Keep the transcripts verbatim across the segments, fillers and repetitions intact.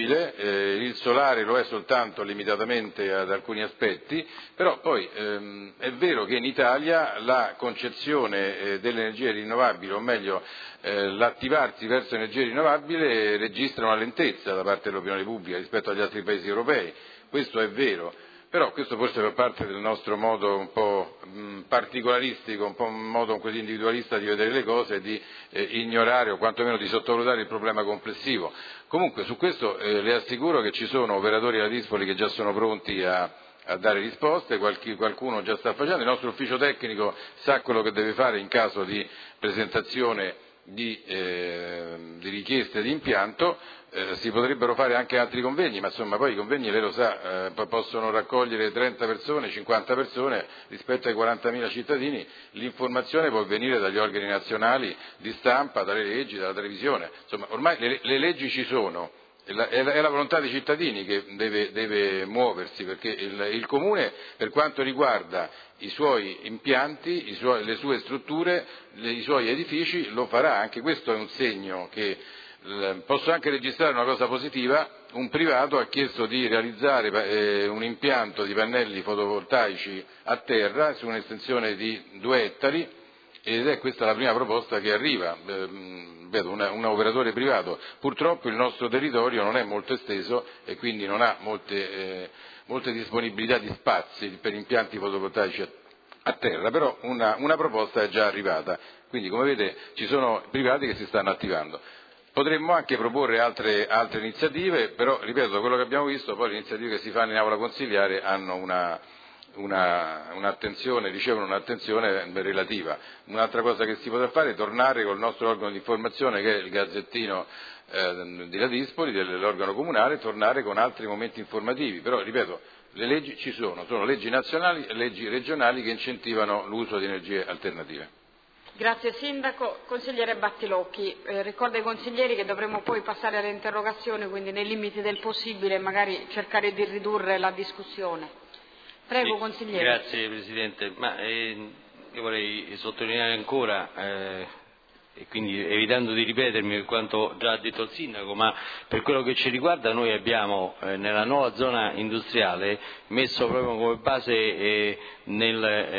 possibile, eh, il solare lo è soltanto limitatamente ad alcuni aspetti, però poi ehm, è vero che in Italia la concezione eh, delle energie rinnovabili, o meglio eh, l'attivarsi verso energie rinnovabili registra una lentezza da parte dell'opinione pubblica rispetto agli altri paesi europei, questo è vero. Però questo forse fa parte del nostro modo un po' mh, particolaristico, un po' un modo così individualista di vedere le cose e di eh, ignorare o quantomeno di sottovalutare il problema complessivo. Comunque su questo eh, le assicuro che ci sono operatori della Dispoli che già sono pronti a, a dare risposte, qualche, qualcuno già sta facendo, il nostro ufficio tecnico sa quello che deve fare in caso di presentazione di, eh, di richieste di impianto. Eh, si potrebbero fare anche altri convegni, ma insomma poi i convegni, lei lo sa, eh, possono raccogliere trenta persone, cinquanta persone rispetto ai quarantamila cittadini, l'informazione può venire dagli organi nazionali di stampa, dalle leggi, dalla televisione, insomma ormai le, le leggi ci sono, è la, è la volontà dei cittadini che deve, deve muoversi, perché il, il Comune per quanto riguarda i suoi impianti, i suoi, le sue strutture, le, i suoi edifici lo farà, anche questo è un segno che posso anche registrare una cosa positiva, un privato ha chiesto di realizzare eh, un impianto di pannelli fotovoltaici a terra su un'estensione di due ettari ed è questa la prima proposta che arriva, eh, vedo una, un operatore privato. Purtroppo il nostro territorio non è molto esteso e quindi non ha molte, eh, molte disponibilità di spazi per impianti fotovoltaici a, a terra, però una, una proposta è già arrivata, quindi come vede ci sono privati che si stanno attivando. Potremmo anche proporre altre, altre iniziative, però ripeto, quello che abbiamo visto, poi le iniziative che si fanno in aula consiliare hanno una, una, un'attenzione, ricevono un'attenzione relativa. Un'altra cosa che si potrà fare è tornare col nostro organo di informazione, che è il Gazzettino eh, della Dispoli, dell'organo comunale, tornare con altri momenti informativi, però ripeto, le leggi ci sono, sono leggi nazionali e leggi regionali che incentivano l'uso di energie alternative. Grazie Sindaco. Consigliere Battilocchi, eh, ricordo ai consiglieri che dovremo poi passare alle interrogazioni, quindi nei limiti del possibile magari cercare di ridurre la discussione. Prego, sì, consigliere. Grazie Presidente. Ma, eh, io vorrei sottolineare ancora, eh, e quindi evitando di ripetermi per quanto già ha detto il Sindaco, ma per quello che ci riguarda noi abbiamo eh, nella nuova zona industriale messo proprio come base eh, nel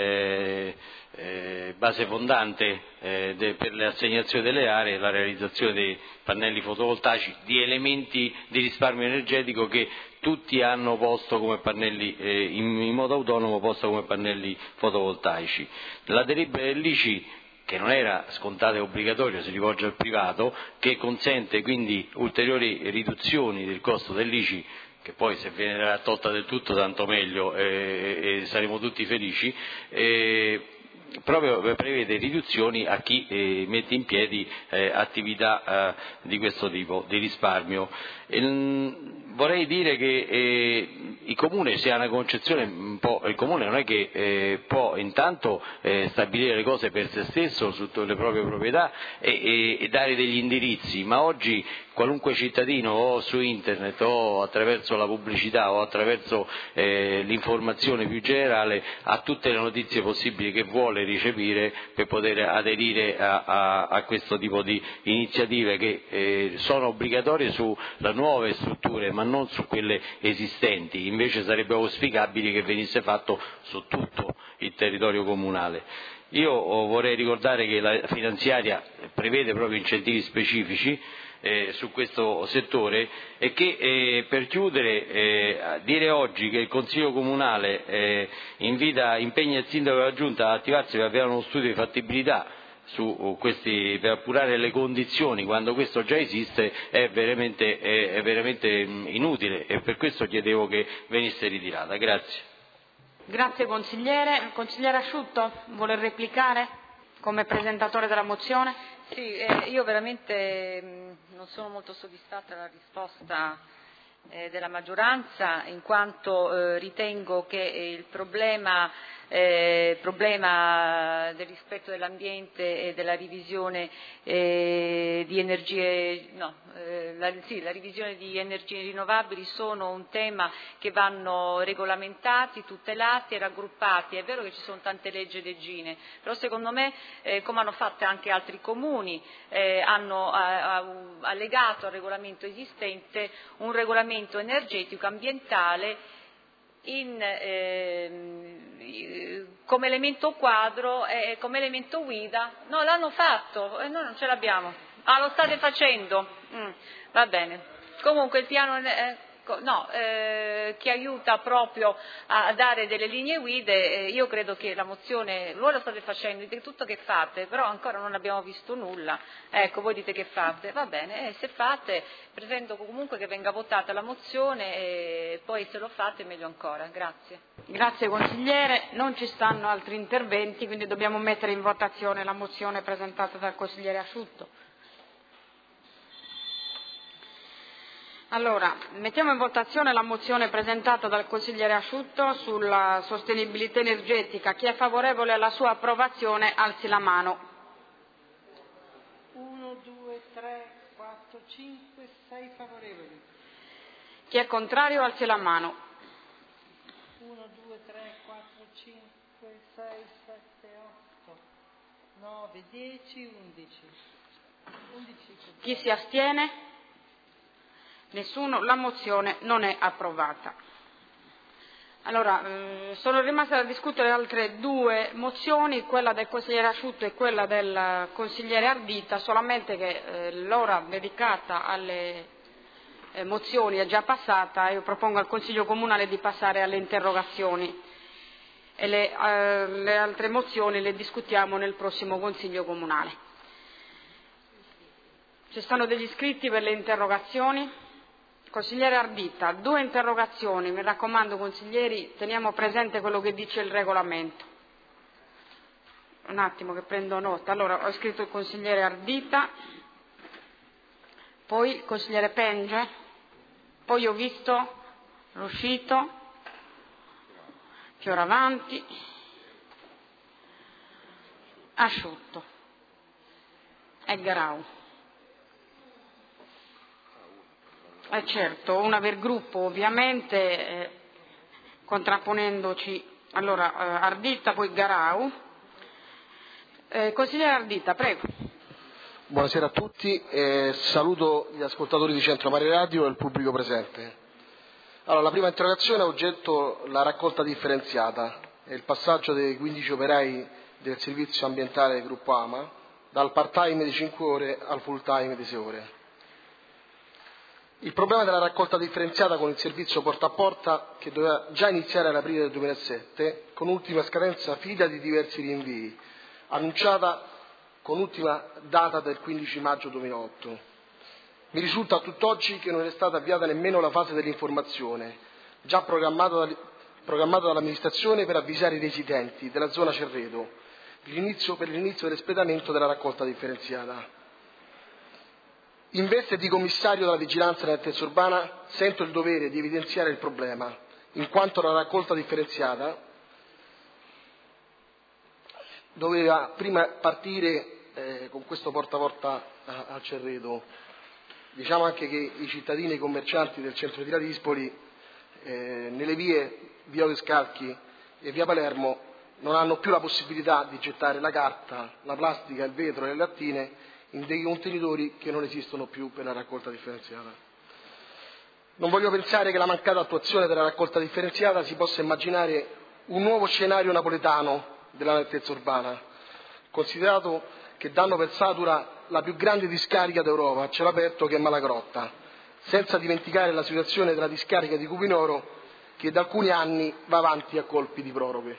eh, Eh, base fondante eh, de, per l'assegnazione delle aree la realizzazione dei pannelli fotovoltaici di elementi di risparmio energetico che tutti hanno posto come pannelli eh, in, in modo autonomo posto come pannelli fotovoltaici. La delibera dell'I C I, che non era scontata e obbligatoria, si rivolge al privato, che consente quindi ulteriori riduzioni del costo dell'I C I, che poi se viene tolta del tutto tanto meglio eh, e saremo tutti felici, eh, proprio prevede riduzioni a chi eh, mette in piedi eh, attività eh, di questo tipo, di risparmio. E, mh, vorrei dire che eh, il Comune, se ha una concezione un po', il Comune non è che eh, può intanto eh, stabilire le cose per se stesso su le proprie proprietà e, e, e dare degli indirizzi, ma oggi qualunque cittadino o su internet o attraverso la pubblicità o attraverso eh, l'informazione più generale ha tutte le notizie possibili che vuole ricepire per poter aderire a, a, a questo tipo di iniziative che eh, sono obbligatorie sulle nuove strutture ma non su quelle esistenti, invece sarebbe auspicabile che venisse fatto su tutto il territorio comunale. Io vorrei ricordare che la finanziaria prevede proprio incentivi specifici Eh, su questo settore e che eh, per chiudere eh, dire oggi che il Consiglio Comunale eh, invita, impegna il Sindaco della Giunta ad attivarsi per avviare uno studio di fattibilità su questi, per appurare le condizioni quando questo già esiste è veramente, è, è veramente inutile e per questo chiedevo che venisse ritirata. Grazie. Grazie consigliere. Consigliere Asciutto, vuole replicare come presentatore della mozione? Sì, eh, io veramente mh, non sono molto soddisfatta della risposta eh, della maggioranza, in quanto eh, ritengo che eh, il problema eh, problema del rispetto dell'ambiente e della revisione eh, di energie, no, eh, la, sì, la revisione di energie rinnovabili sono un tema che vanno regolamentati, tutelati e raggruppati. È vero che ci sono tante leggi e leggine, però secondo me, eh, come hanno fatto anche altri comuni, eh, hanno a, a, allegato al regolamento esistente un regolamento energetico ambientale in, eh, come elemento quadro e eh, come elemento guida. No, l'hanno fatto e noi non ce l'abbiamo. Ah, lo state facendo? Mm, va bene. Comunque il piano eh, no, eh, che aiuta proprio a dare delle linee guide, eh, io credo che la mozione, voi lo state facendo, dite tutto che fate, però ancora non abbiamo visto nulla. Ecco, voi dite che fate, va bene, eh, se fate, pretendo comunque che venga votata la mozione e poi se lo fate meglio ancora. Grazie. Grazie consigliere, non ci stanno altri interventi, quindi dobbiamo mettere in votazione la mozione presentata dal consigliere Asciutto. Allora, mettiamo in votazione la mozione presentata dal consigliere Asciutto sulla sostenibilità energetica. Chi è favorevole alla sua approvazione alzi la mano. uno, due, tre, quattro, cinque, sei favorevoli. Chi è contrario alzi la mano. uno, due, tre, quattro, cinque, sei, sette, otto, nove, dieci, undici. undici. Chi si astiene? Nessuno, la mozione non è approvata. Allora, eh, sono rimaste da discutere altre due mozioni, quella del consigliere Asciutto e quella del consigliere Ardita, solamente che eh, l'ora dedicata alle eh, mozioni è già passata. Io propongo al Consiglio Comunale di passare alle interrogazioni e le, eh, le altre mozioni le discutiamo nel prossimo Consiglio Comunale. Ci stanno degli iscritti per le interrogazioni? Consigliere Ardita, due interrogazioni, mi raccomando consiglieri, teniamo presente quello che dice il regolamento. Un attimo che prendo nota. Allora, ho iscritto il consigliere Ardita, poi il consigliere Penge, poi ho visto Ruscito, Fioravanti, Asciutto e Garau. Eh certo, una per gruppo ovviamente, eh, contrapponendoci. Allora, eh, Ardita, poi Garau. Eh, consigliere Ardita, prego. Buonasera a tutti, eh, saluto gli ascoltatori di Centro Mare Radio e il pubblico presente. Allora, la prima interrogazione ha oggetto la raccolta differenziata e il passaggio dei quindici operai del servizio ambientale del gruppo AMA dal part-time di cinque ore al full-time di sei ore. Il problema della raccolta differenziata con il servizio porta a porta, che doveva già iniziare ad aprile del duemilasette, con ultima scadenza figlia di diversi rinvii, annunciata con ultima data del quindici maggio duemilaotto. Mi risulta a tutt'oggi che non è stata avviata nemmeno la fase dell'informazione, già programmata, da, programmata dall'amministrazione per avvisare i residenti della zona Cerreto l'inizio, per l'inizio dell'espletamento della raccolta differenziata. In veste di commissario della vigilanza nell'altezza urbana sento il dovere di evidenziare il problema, in quanto la raccolta differenziata doveva prima partire eh, con questo porta a porta a, a Cerreto. Diciamo anche che i cittadini e i commercianti del centro di Ladispoli, eh, nelle vie via Scalchi e via Palermo, non hanno più la possibilità di gettare la carta, la plastica, il vetro e le lattine in dei contenitori che non esistono più per la raccolta differenziata. Non voglio pensare che la mancata attuazione della raccolta differenziata si possa immaginare un nuovo scenario napoletano della nettezza urbana, considerato che danno per satura la più grande discarica d'Europa a cielo aperto, che è Malagrotta, senza dimenticare la situazione della discarica di Cupinoro, che da alcuni anni va avanti a colpi di proroghe.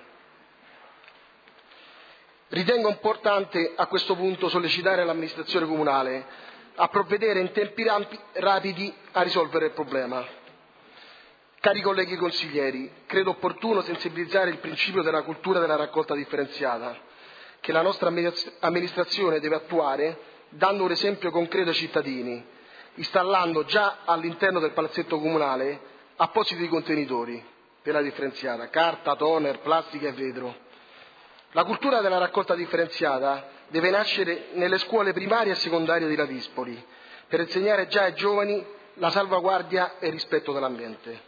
Ritengo importante a questo punto sollecitare l'amministrazione comunale a provvedere in tempi rapidi a risolvere il problema. Cari colleghi consiglieri, credo opportuno sensibilizzare il principio della cultura della raccolta differenziata, che la nostra amministrazione deve attuare dando un esempio concreto ai cittadini, installando già all'interno del palazzetto comunale appositi contenitori. della differenziata: carta, toner, plastica e vetro. La cultura della raccolta differenziata deve nascere nelle scuole primarie e secondarie di Ladispoli, per insegnare già ai giovani la salvaguardia e il rispetto dell'ambiente.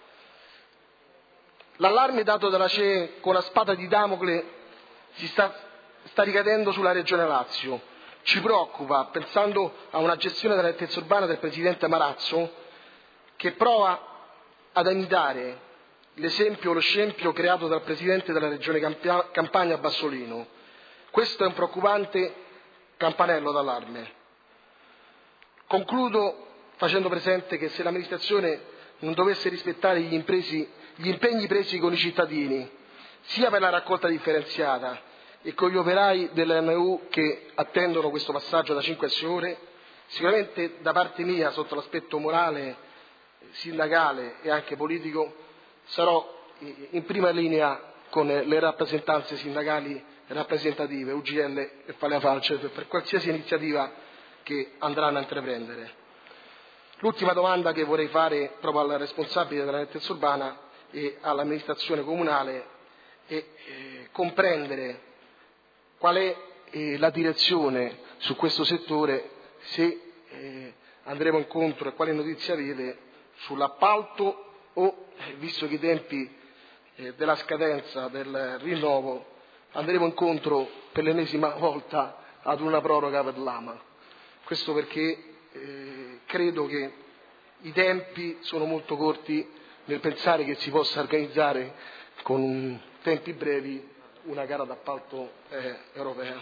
L'allarme dato dalla C E con la spada di Damocle si sta, sta ricadendo sulla Regione Lazio. Ci preoccupa, pensando a una gestione della nettezza urbana del Presidente Marazzo, che prova ad imitare l'esempio, lo scempio creato dal Presidente della Regione Campania Bassolino. Questo è un preoccupante campanello d'allarme. Concludo facendo presente che se l'amministrazione non dovesse rispettare gli, impresi, gli impegni presi con i cittadini, sia per la raccolta differenziata e con gli operai dell'N U che attendono questo passaggio da cinque a sei ore, sicuramente da parte mia, sotto l'aspetto morale, sindacale e anche politico, sarò in prima linea con le rappresentanze sindacali rappresentative, U G L e Falia Falce, per qualsiasi iniziativa che andranno a intraprendere. L'ultima domanda che vorrei fare proprio al responsabile della nettezza urbana e all'amministrazione comunale è eh, comprendere qual è eh, la direzione su questo settore, se eh, andremo incontro e quale notizia avete sull'appalto o, visto che i tempi eh, della scadenza del rinnovo, andremo incontro per l'ennesima volta ad una proroga per l'A M A. Questo perché eh, credo che i tempi sono molto corti nel pensare che si possa organizzare con tempi brevi una gara d'appalto eh, europea.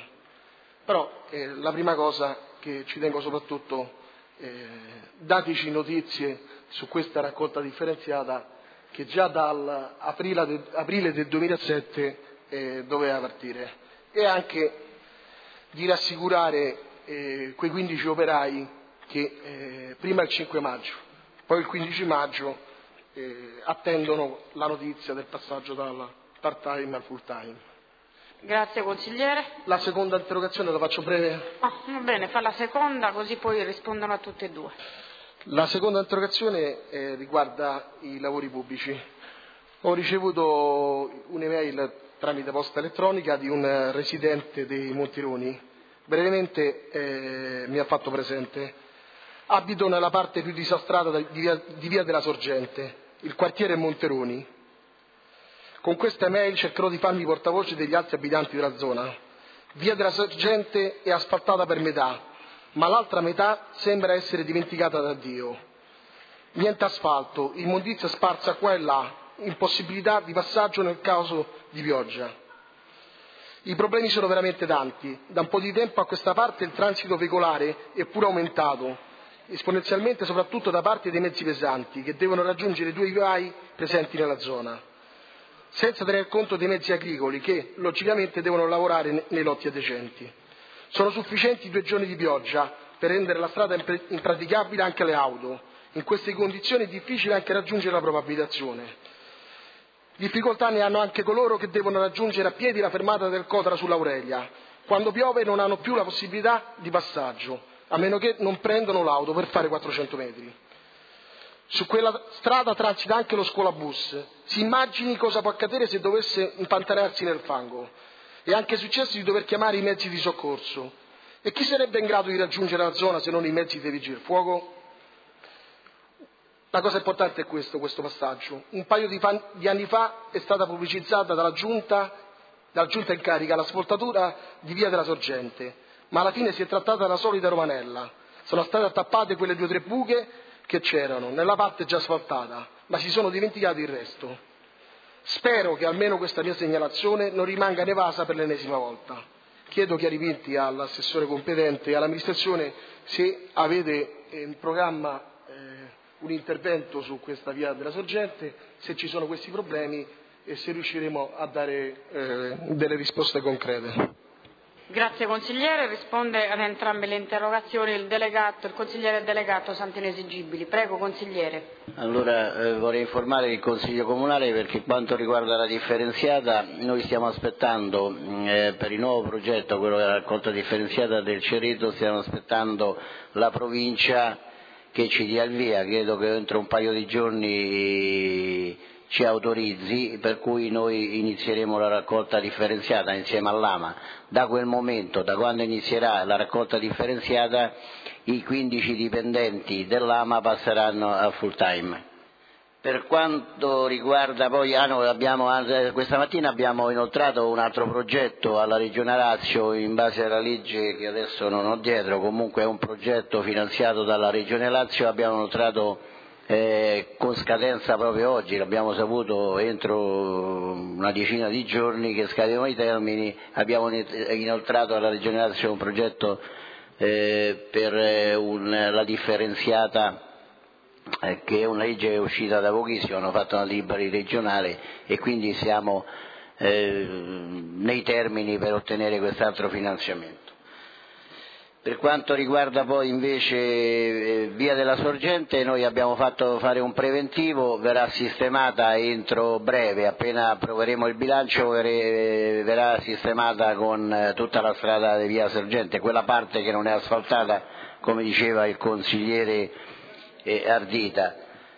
Però eh, la prima cosa che ci tengo soprattutto, eh, dateci notizie su questa raccolta differenziata che già dall'aprile de, aprile del duemilasette eh, doveva partire, e anche di rassicurare eh, quei quindici operai che eh, prima il cinque maggio, poi il quindici maggio eh, attendono la notizia del passaggio dal part time al full time. Grazie consigliere. La seconda interrogazione la faccio breve? Oh, va bene, fa la seconda così poi rispondono a tutte e due. La seconda interrogazione eh, riguarda i lavori pubblici. Ho ricevuto un'email tramite posta elettronica di un residente dei Montironi. Brevemente eh, mi ha fatto presente: abito nella parte più disastrata di via, di via della Sorgente, il quartiere Monteroni. Con questa email cercherò di farmi portavoce degli altri abitanti della zona. Via della Sorgente è asfaltata per metà, ma l'altra metà sembra essere dimenticata da Dio. Niente asfalto, immondizia sparsa qua e là, impossibilità di passaggio nel caso di pioggia. I problemi sono veramente tanti. Da un po' di tempo a questa parte il transito veicolare è pure aumentato, esponenzialmente soprattutto da parte dei mezzi pesanti, che devono raggiungere i due vivai presenti nella zona, senza tener conto dei mezzi agricoli che, logicamente, devono lavorare nei lotti adiacenti. Sono sufficienti due giorni di pioggia per rendere la strada impraticabile anche alle auto. In queste condizioni è difficile anche raggiungere la propria abitazione. Difficoltà ne hanno anche coloro che devono raggiungere a piedi la fermata del Cotra sull'Aurelia. Quando piove non hanno più la possibilità di passaggio, a meno che non prendono l'auto per fare quattrocento metri. Su quella strada transita anche lo scuolabus. Si immagini cosa può accadere se dovesse impantanarsi nel fango. È anche successo di dover chiamare i mezzi di soccorso. E chi sarebbe in grado di raggiungere la zona se non i mezzi dei vigili del fuoco? La cosa importante è questo, questo passaggio. Un paio di, fan, di anni fa è stata pubblicizzata dalla giunta, dalla giunta in carica la svoltatura di via della Sorgente, ma alla fine si è trattata della solita romanella. Sono state attappate quelle due o tre buche che c'erano nella parte già asfaltata, ma si sono dimenticati il resto. Spero che almeno questa mia segnalazione non rimanga inevasa per l'ennesima volta. Chiedo chiarimenti all'assessore competente e all'amministrazione se avete in programma eh, un intervento su questa via della Sorgente, se ci sono questi problemi e se riusciremo a dare eh, delle risposte concrete. Grazie consigliere, risponde ad entrambe le interrogazioni il delegato, il consigliere delegato Santinesi Gibili. Prego consigliere. Allora eh, vorrei informare il Consiglio Comunale perché quanto riguarda la differenziata noi stiamo aspettando eh, per il nuovo progetto, quello della raccolta differenziata del Cereto, stiamo aspettando la provincia che ci dia il via. Credo che entro un paio di giorni ci autorizzi, per cui noi inizieremo la raccolta differenziata insieme all'A M A. Da quel momento, da quando inizierà la raccolta differenziata, i quindici dipendenti dell'A M A passeranno a full time. Per quanto riguarda poi, ah no, abbiamo, questa mattina abbiamo inoltrato un altro progetto alla Regione Lazio in base alla legge che adesso non ho dietro, comunque è un progetto finanziato dalla Regione Lazio, abbiamo inoltrato eh, con scadenza proprio oggi, l'abbiamo saputo entro una decina di giorni che scadevano i termini, abbiamo inoltrato alla Regione Lazio un progetto eh, per eh, un, la differenziata, Eh, che è una legge che è uscita da pochissimo, hanno fatto una delibera regionale e quindi siamo eh, nei termini per ottenere quest'altro finanziamento. Per quanto riguarda poi invece eh, Via della Sorgente, noi abbiamo fatto fare un preventivo, verrà sistemata entro breve, appena approveremo il bilancio verrà sistemata con eh, tutta la strada di Via Sorgente, quella parte che non è asfaltata, come diceva il consigliere Ardita.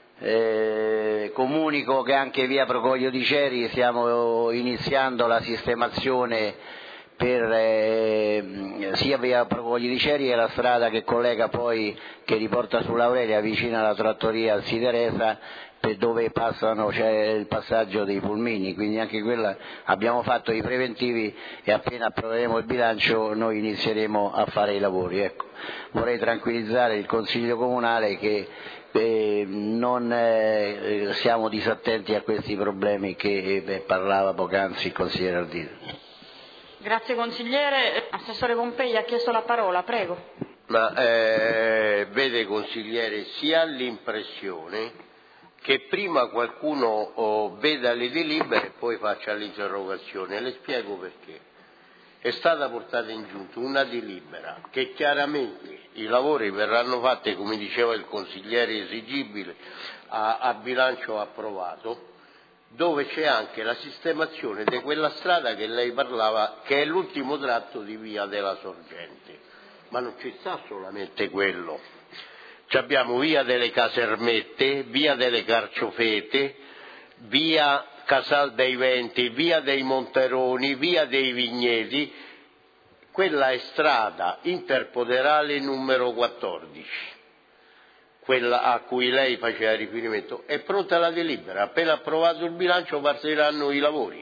Eh, comunico che anche via Procopio di Ceri stiamo iniziando la sistemazione per eh, sia via Procopio di Ceri e la strada che collega poi, che riporta sull'Aurelia vicino alla trattoria Alcideresa, per dove passano, c'è il passaggio dei pulmini, quindi anche quella abbiamo fatto i preventivi e appena approveremo il bilancio noi inizieremo a fare i lavori. Ecco. Vorrei tranquillizzare il Consiglio Comunale che eh, non eh, siamo disattenti a questi problemi che eh, parlava poc'anzi il consigliere Ardita. Grazie consigliere. Assessore Pompei ha chiesto la parola, prego. Ma eh, vede consigliere, si ha l'impressione che prima qualcuno oh, veda le delibere e poi faccia l'interrogazione. Le spiego perché. È stata portata in giunta una delibera che chiaramente i lavori verranno fatti, come diceva il consigliere, esigibile a, a bilancio approvato, dove c'è anche la sistemazione di quella strada che lei parlava, che è l'ultimo tratto di Via della Sorgente. Ma non ci sta solamente quello. Ci abbiamo Via delle Casermette, Via delle Carciofete, Via Casal dei Venti, Via dei Monteroni, Via dei Vigneti. Quella è strada interpoderale numero quattordici, quella a cui lei faceva riferimento. È pronta la delibera, appena approvato il bilancio partiranno i lavori.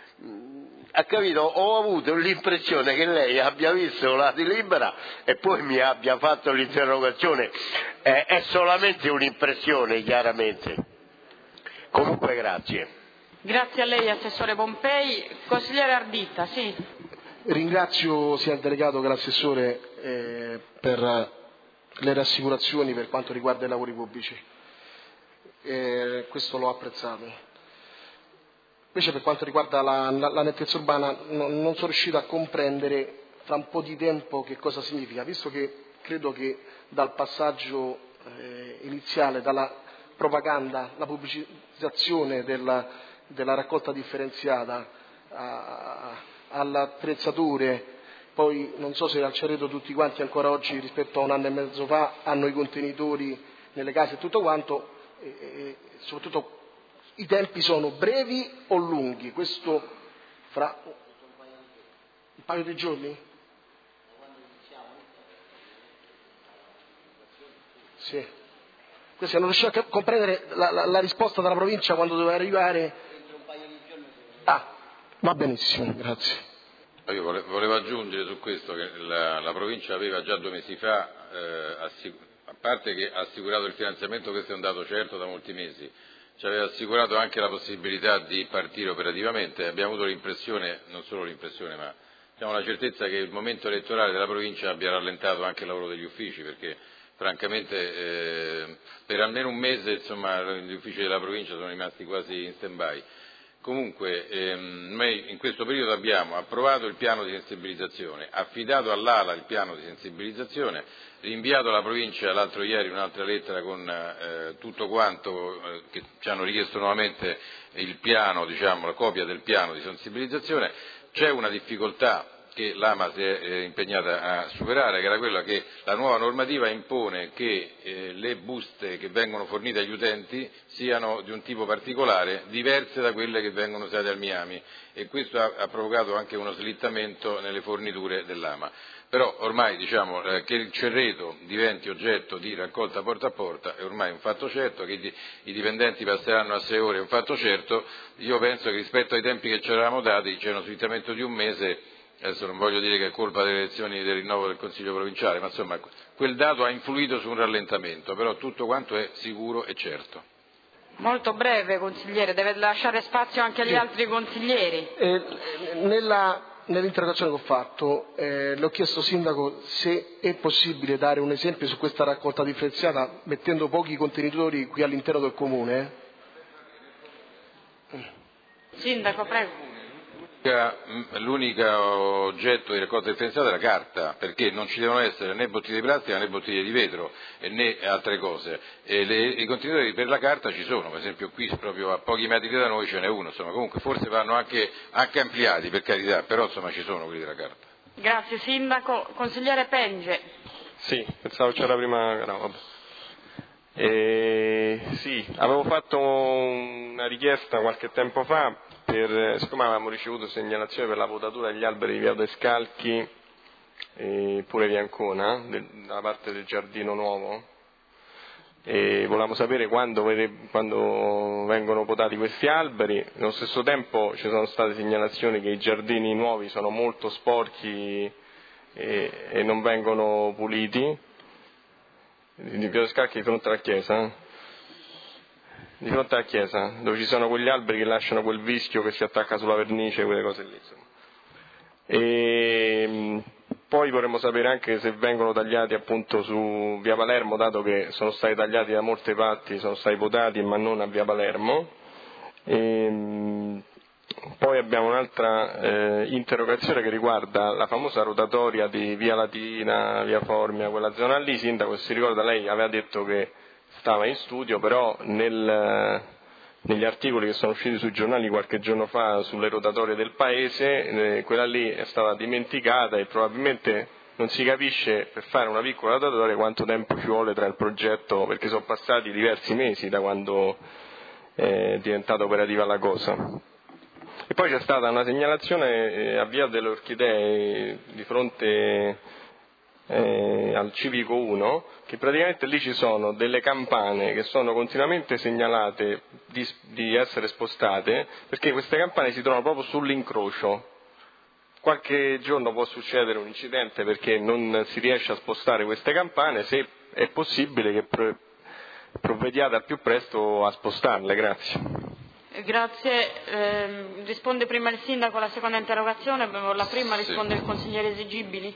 Ha capito? Ho avuto l'impressione che lei abbia visto la delibera e poi mi abbia fatto l'interrogazione. Eh, è solamente un'impressione, chiaramente. Comunque grazie. Grazie a lei, Assessore Pompei. Consigliere Ardita, sì. Ringrazio sia il delegato che l'assessore eh, per le rassicurazioni per quanto riguarda i lavori pubblici. Eh, questo l'ho apprezzato. Invece per quanto riguarda la, la, la nettezza urbana no, non sono riuscito a comprendere fra un po' di tempo che cosa significa, visto che credo che dal passaggio eh, iniziale, dalla propaganda, la pubblicizzazione della, della raccolta differenziata a, alle attrezzature, poi non so se al Cerreto tutti quanti ancora oggi rispetto a un anno e mezzo fa hanno i contenitori nelle case e tutto quanto, e, e soprattutto i tempi sono brevi o lunghi? Questo fra un paio di giorni? Sì. Questo non riuscivo a comprendere la, la, la risposta dalla provincia quando doveva arrivare. Ah, va benissimo, grazie. Io volevo aggiungere su questo che la, la provincia aveva già due mesi fa, eh, assicur- a parte che ha assicurato il finanziamento, questo è un dato certo da molti mesi, ci aveva assicurato anche la possibilità di partire operativamente. Abbiamo avuto l'impressione, non solo l'impressione, ma abbiamo la certezza che il momento elettorale della provincia abbia rallentato anche il lavoro degli uffici, perché francamente eh, per almeno un mese insomma, gli uffici della provincia sono rimasti quasi in stand-by. Comunque ehm, noi in questo periodo abbiamo approvato il piano di sensibilizzazione, affidato all'A L A il piano di sensibilizzazione, rinviato alla provincia l'altro ieri un'altra lettera con eh, tutto quanto eh, che ci hanno richiesto nuovamente il piano, diciamo, la copia del piano di sensibilizzazione. C'è una difficoltà che l'AMA si è eh, impegnata a superare, che era quella che la nuova normativa impone che eh, le buste che vengono fornite agli utenti siano di un tipo particolare, diverse da quelle che vengono usate al Miami, e questo ha, ha provocato anche uno slittamento nelle forniture dell'AMA. Però ormai diciamo eh, che il Cerreto diventi oggetto di raccolta porta a porta è ormai un fatto certo, che i, i dipendenti passeranno a sei ore è un fatto certo. Io penso che rispetto ai tempi che ci eravamo dati c'è uno slittamento di un mese, adesso non voglio dire che è colpa delle elezioni del rinnovo del Consiglio provinciale, ma insomma quel dato ha influito su un rallentamento, però tutto quanto è sicuro e certo. Molto breve, consigliere, deve lasciare spazio anche agli sì. altri consiglieri. Eh, nella... Nell'interrogazione che ho fatto eh, le ho chiesto, Sindaco, se è possibile dare un esempio su questa raccolta differenziata mettendo pochi contenitori qui all'interno del Comune. Sindaco, prego. L'unico oggetto di raccolta differenziata è la carta, perché non ci devono essere né bottiglie di plastica né bottiglie di vetro né altre cose. E le, i contenitori per la carta ci sono, per esempio qui proprio a pochi metri da noi ce n'è uno, insomma comunque forse vanno anche, anche ampliati, per carità, però insomma ci sono quelli della carta. Grazie Sindaco. Consigliere Penge. Sì, pensavo c'era prima. No, vabbè. Eh, sì, avevo fatto una richiesta qualche tempo fa, per, siccome avevamo ricevuto segnalazione per la potatura degli alberi di via Descalchi e pure via Ancona, del, da parte del Giardino Nuovo, e volevamo sapere quando, quando vengono potati questi alberi. Nello stesso tempo ci sono state segnalazioni che i giardini nuovi sono molto sporchi e, e non vengono puliti. Di via Descalchi di fronte alla chiesa, di fronte alla chiesa, dove ci sono quegli alberi che lasciano quel vischio che si attacca sulla vernice, quelle cose lì, insomma. E poi vorremmo sapere anche se vengono tagliati appunto su via Palermo, dato che sono stati tagliati da molte parti, sono stati potati ma non a via Palermo. E poi abbiamo un'altra eh, interrogazione che riguarda la famosa rotatoria di via Latina, via Formia, quella zona lì. Sindaco, se si ricorda, lei aveva detto che stava in studio, però nel, negli articoli che sono usciti sui giornali qualche giorno fa sulle rotatorie del paese, eh, quella lì è stata dimenticata e probabilmente non si capisce, per fare una piccola rotatoria, quanto tempo ci vuole tra il progetto, perché sono passati diversi mesi da quando è diventata operativa la cosa. E poi c'è stata una segnalazione a via delle Orchidee di fronte eh, al Civico uno, che praticamente lì ci sono delle campane che sono continuamente segnalate di, di essere spostate, perché queste campane si trovano proprio sull'incrocio. Qualche giorno può succedere un incidente perché non si riesce a spostare queste campane, se è possibile che provvediate al più presto a spostarle. Grazie. Grazie, eh, risponde prima il Sindaco alla seconda interrogazione, la prima risponde sì. Il consigliere Esigibili.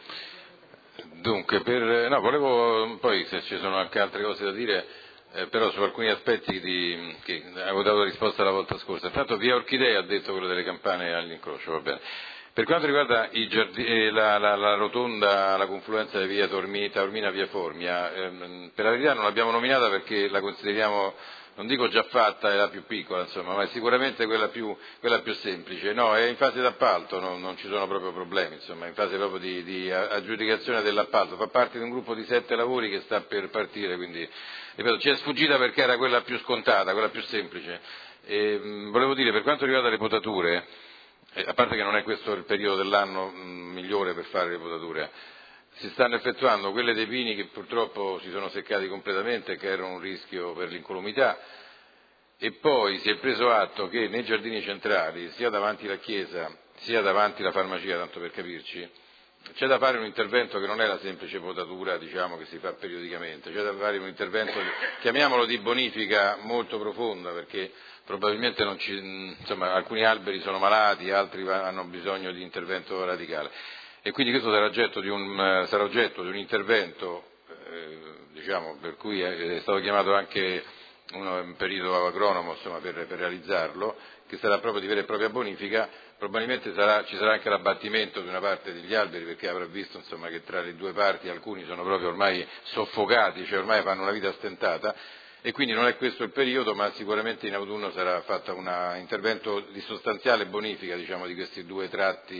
Dunque, per, no, volevo poi, se ci sono anche altre cose da dire, eh, però su alcuni aspetti di, che avevo dato risposta la volta scorsa. Intanto via Orchidee ha detto quello delle campane all'incrocio, va bene. Per quanto riguarda i giardini, eh, la, la, la rotonda, la confluenza di via Tormina, Taormina, via Formia, ehm, per la verità non l'abbiamo nominata perché la consideriamo, non dico già fatta, è la più piccola, insomma, ma è sicuramente quella più, quella più semplice. No, è in fase d'appalto, no, non ci sono proprio problemi, insomma, è in fase proprio di, di aggiudicazione dell'appalto, fa parte di un gruppo di sette lavori che sta per partire, quindi, ripeto, ci è sfuggita perché era quella più scontata, quella più semplice. E, mh, volevo dire, per quanto riguarda le potature, eh, a parte che non è questo il periodo dell'anno mh, migliore per fare le potature, si stanno effettuando quelle dei pini che purtroppo si sono seccati completamente, che erano un rischio per l'incolumità, e poi si è preso atto che nei giardini centrali, sia davanti alla chiesa, sia davanti alla farmacia, tanto per capirci, c'è da fare un intervento che non è la semplice potatura, diciamo, che si fa periodicamente, c'è da fare un intervento, chiamiamolo di bonifica molto profonda, perché probabilmente non ci, insomma, alcuni alberi sono malati, altri hanno bisogno di intervento radicale. E quindi questo sarà oggetto di un, sarà oggetto di un intervento, eh, diciamo, per cui è, è stato chiamato anche uno, un perito agronomo, insomma, per, per realizzarlo, che sarà proprio di vera e propria bonifica. Probabilmente sarà, ci sarà anche l'abbattimento di una parte degli alberi, perché avrà visto, insomma, che tra le due parti alcuni sono proprio ormai soffocati, cioè ormai fanno una vita stentata, e quindi non è questo il periodo, ma sicuramente in autunno sarà fatto un intervento di sostanziale bonifica, diciamo, di questi due tratti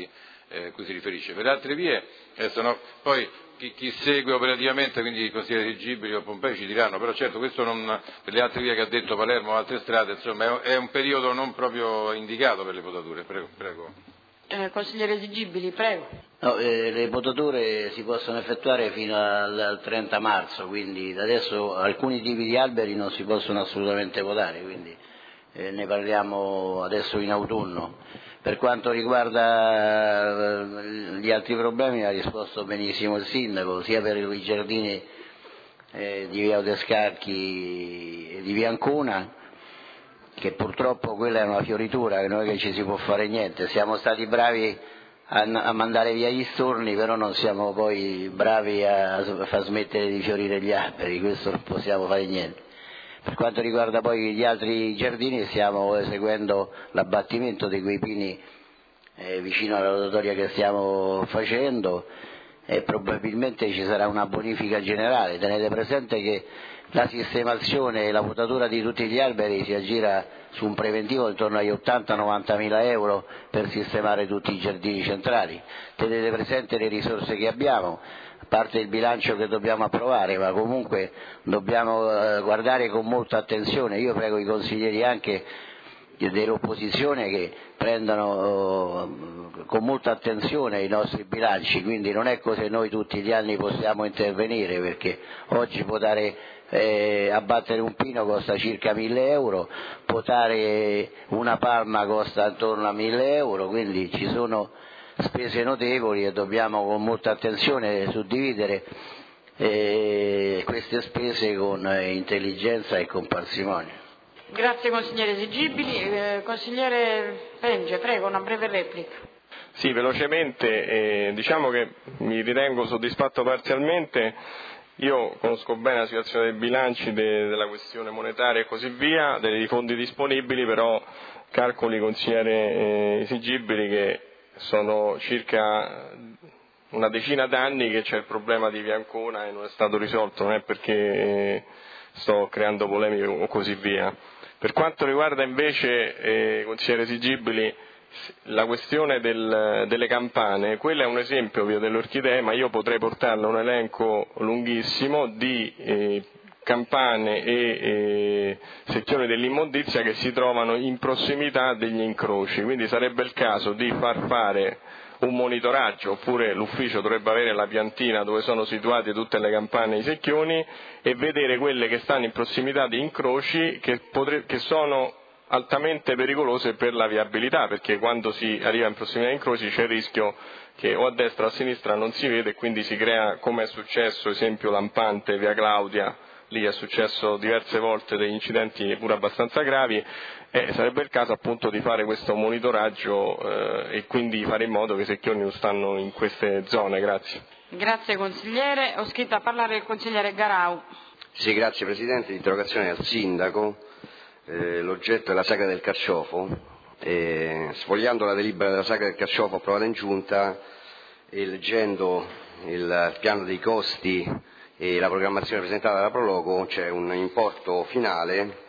eh, cui si riferisce. Per le altre vie, adesso no, poi chi, chi segue operativamente, quindi i consiglieri Gibili o Pompei ci diranno, però certo questo non, per le altre vie che ha detto Palermo o altre strade, insomma è, è un periodo non proprio indicato per le potature. Prego. prego. Eh, consigliere Gibili, prego. No, eh, le potature si possono effettuare fino al, al trenta marzo, quindi da adesso alcuni tipi di alberi non si possono assolutamente potare, quindi eh, ne parliamo adesso in autunno. Per quanto riguarda gli altri problemi ha risposto benissimo il sindaco, sia per i giardini eh, di via Odescalchi e di via Ancona, che purtroppo quella è una fioritura, che non è che ci si può fare niente. Siamo stati bravi a, a mandare via gli storni, però non siamo poi bravi a, a far smettere di fiorire gli alberi, questo non possiamo fare niente. Per quanto riguarda poi gli altri giardini stiamo eseguendo l'abbattimento di quei pini eh, vicino alla rotatoria che stiamo facendo e probabilmente ci sarà una bonifica generale. Tenete presente che la sistemazione e la potatura di tutti gli alberi si aggira su un preventivo intorno agli ottanta novanta mila euro per sistemare tutti i giardini centrali. Tenete presente le risorse che abbiamo, a parte il bilancio che dobbiamo approvare, ma comunque dobbiamo eh, guardare con molta attenzione. Io prego i consiglieri anche dell'opposizione che prendano eh, con molta attenzione i nostri bilanci, quindi non è così noi tutti gli anni possiamo intervenire, perché oggi potare eh, abbattere un pino costa circa mille euro, potare una palma costa intorno a mille euro, quindi ci sono spese notevoli e dobbiamo con molta attenzione suddividere eh, queste spese con intelligenza e con parsimonia. Grazie consigliere Esigibili. Eh, consigliere Penge, prego, una breve replica. Sì, velocemente, eh, diciamo che mi ritengo soddisfatto parzialmente. Io conosco bene la situazione dei bilanci, de, della questione monetaria e così via, dei fondi disponibili, però calcoli consigliere eh, Esigibili che sono circa una decina d'anni che c'è il problema di via Ancona e non è stato risolto, non è perché eh, sto creando polemiche o così via. Per quanto riguarda invece, eh, consigliere Esigibili, la questione del, delle campane, quello è un esempio via delle orchidee, ma io potrei portarle un elenco lunghissimo di eh, campane e eh, secchioni dell'immondizia che si trovano in prossimità degli incroci, quindi sarebbe il caso di far fare un monitoraggio, oppure l'ufficio dovrebbe avere la piantina dove sono situate tutte le campane e i secchioni e vedere quelle che stanno in prossimità di incroci che, potre, che sono altamente pericolose per la viabilità, perché quando si arriva in prossimità di incroci c'è il rischio che o a destra o a sinistra non si vede e quindi si crea, come è successo, esempio lampante, via Claudia, lì è successo diverse volte degli incidenti pure abbastanza gravi, e sarebbe il caso appunto di fare questo monitoraggio eh, e quindi fare in modo che i secchioni non stanno in queste zone. Grazie. Grazie consigliere. Ho scritto a parlare il consigliere Garau. Sì, grazie Presidente. L'interrogazione al Sindaco, eh, l'oggetto è la sagra del carciofo. Eh, sfogliando la delibera della sagra del carciofo approvata in Giunta e leggendo il piano dei costi e la programmazione presentata dalla Prologo c'è un importo finale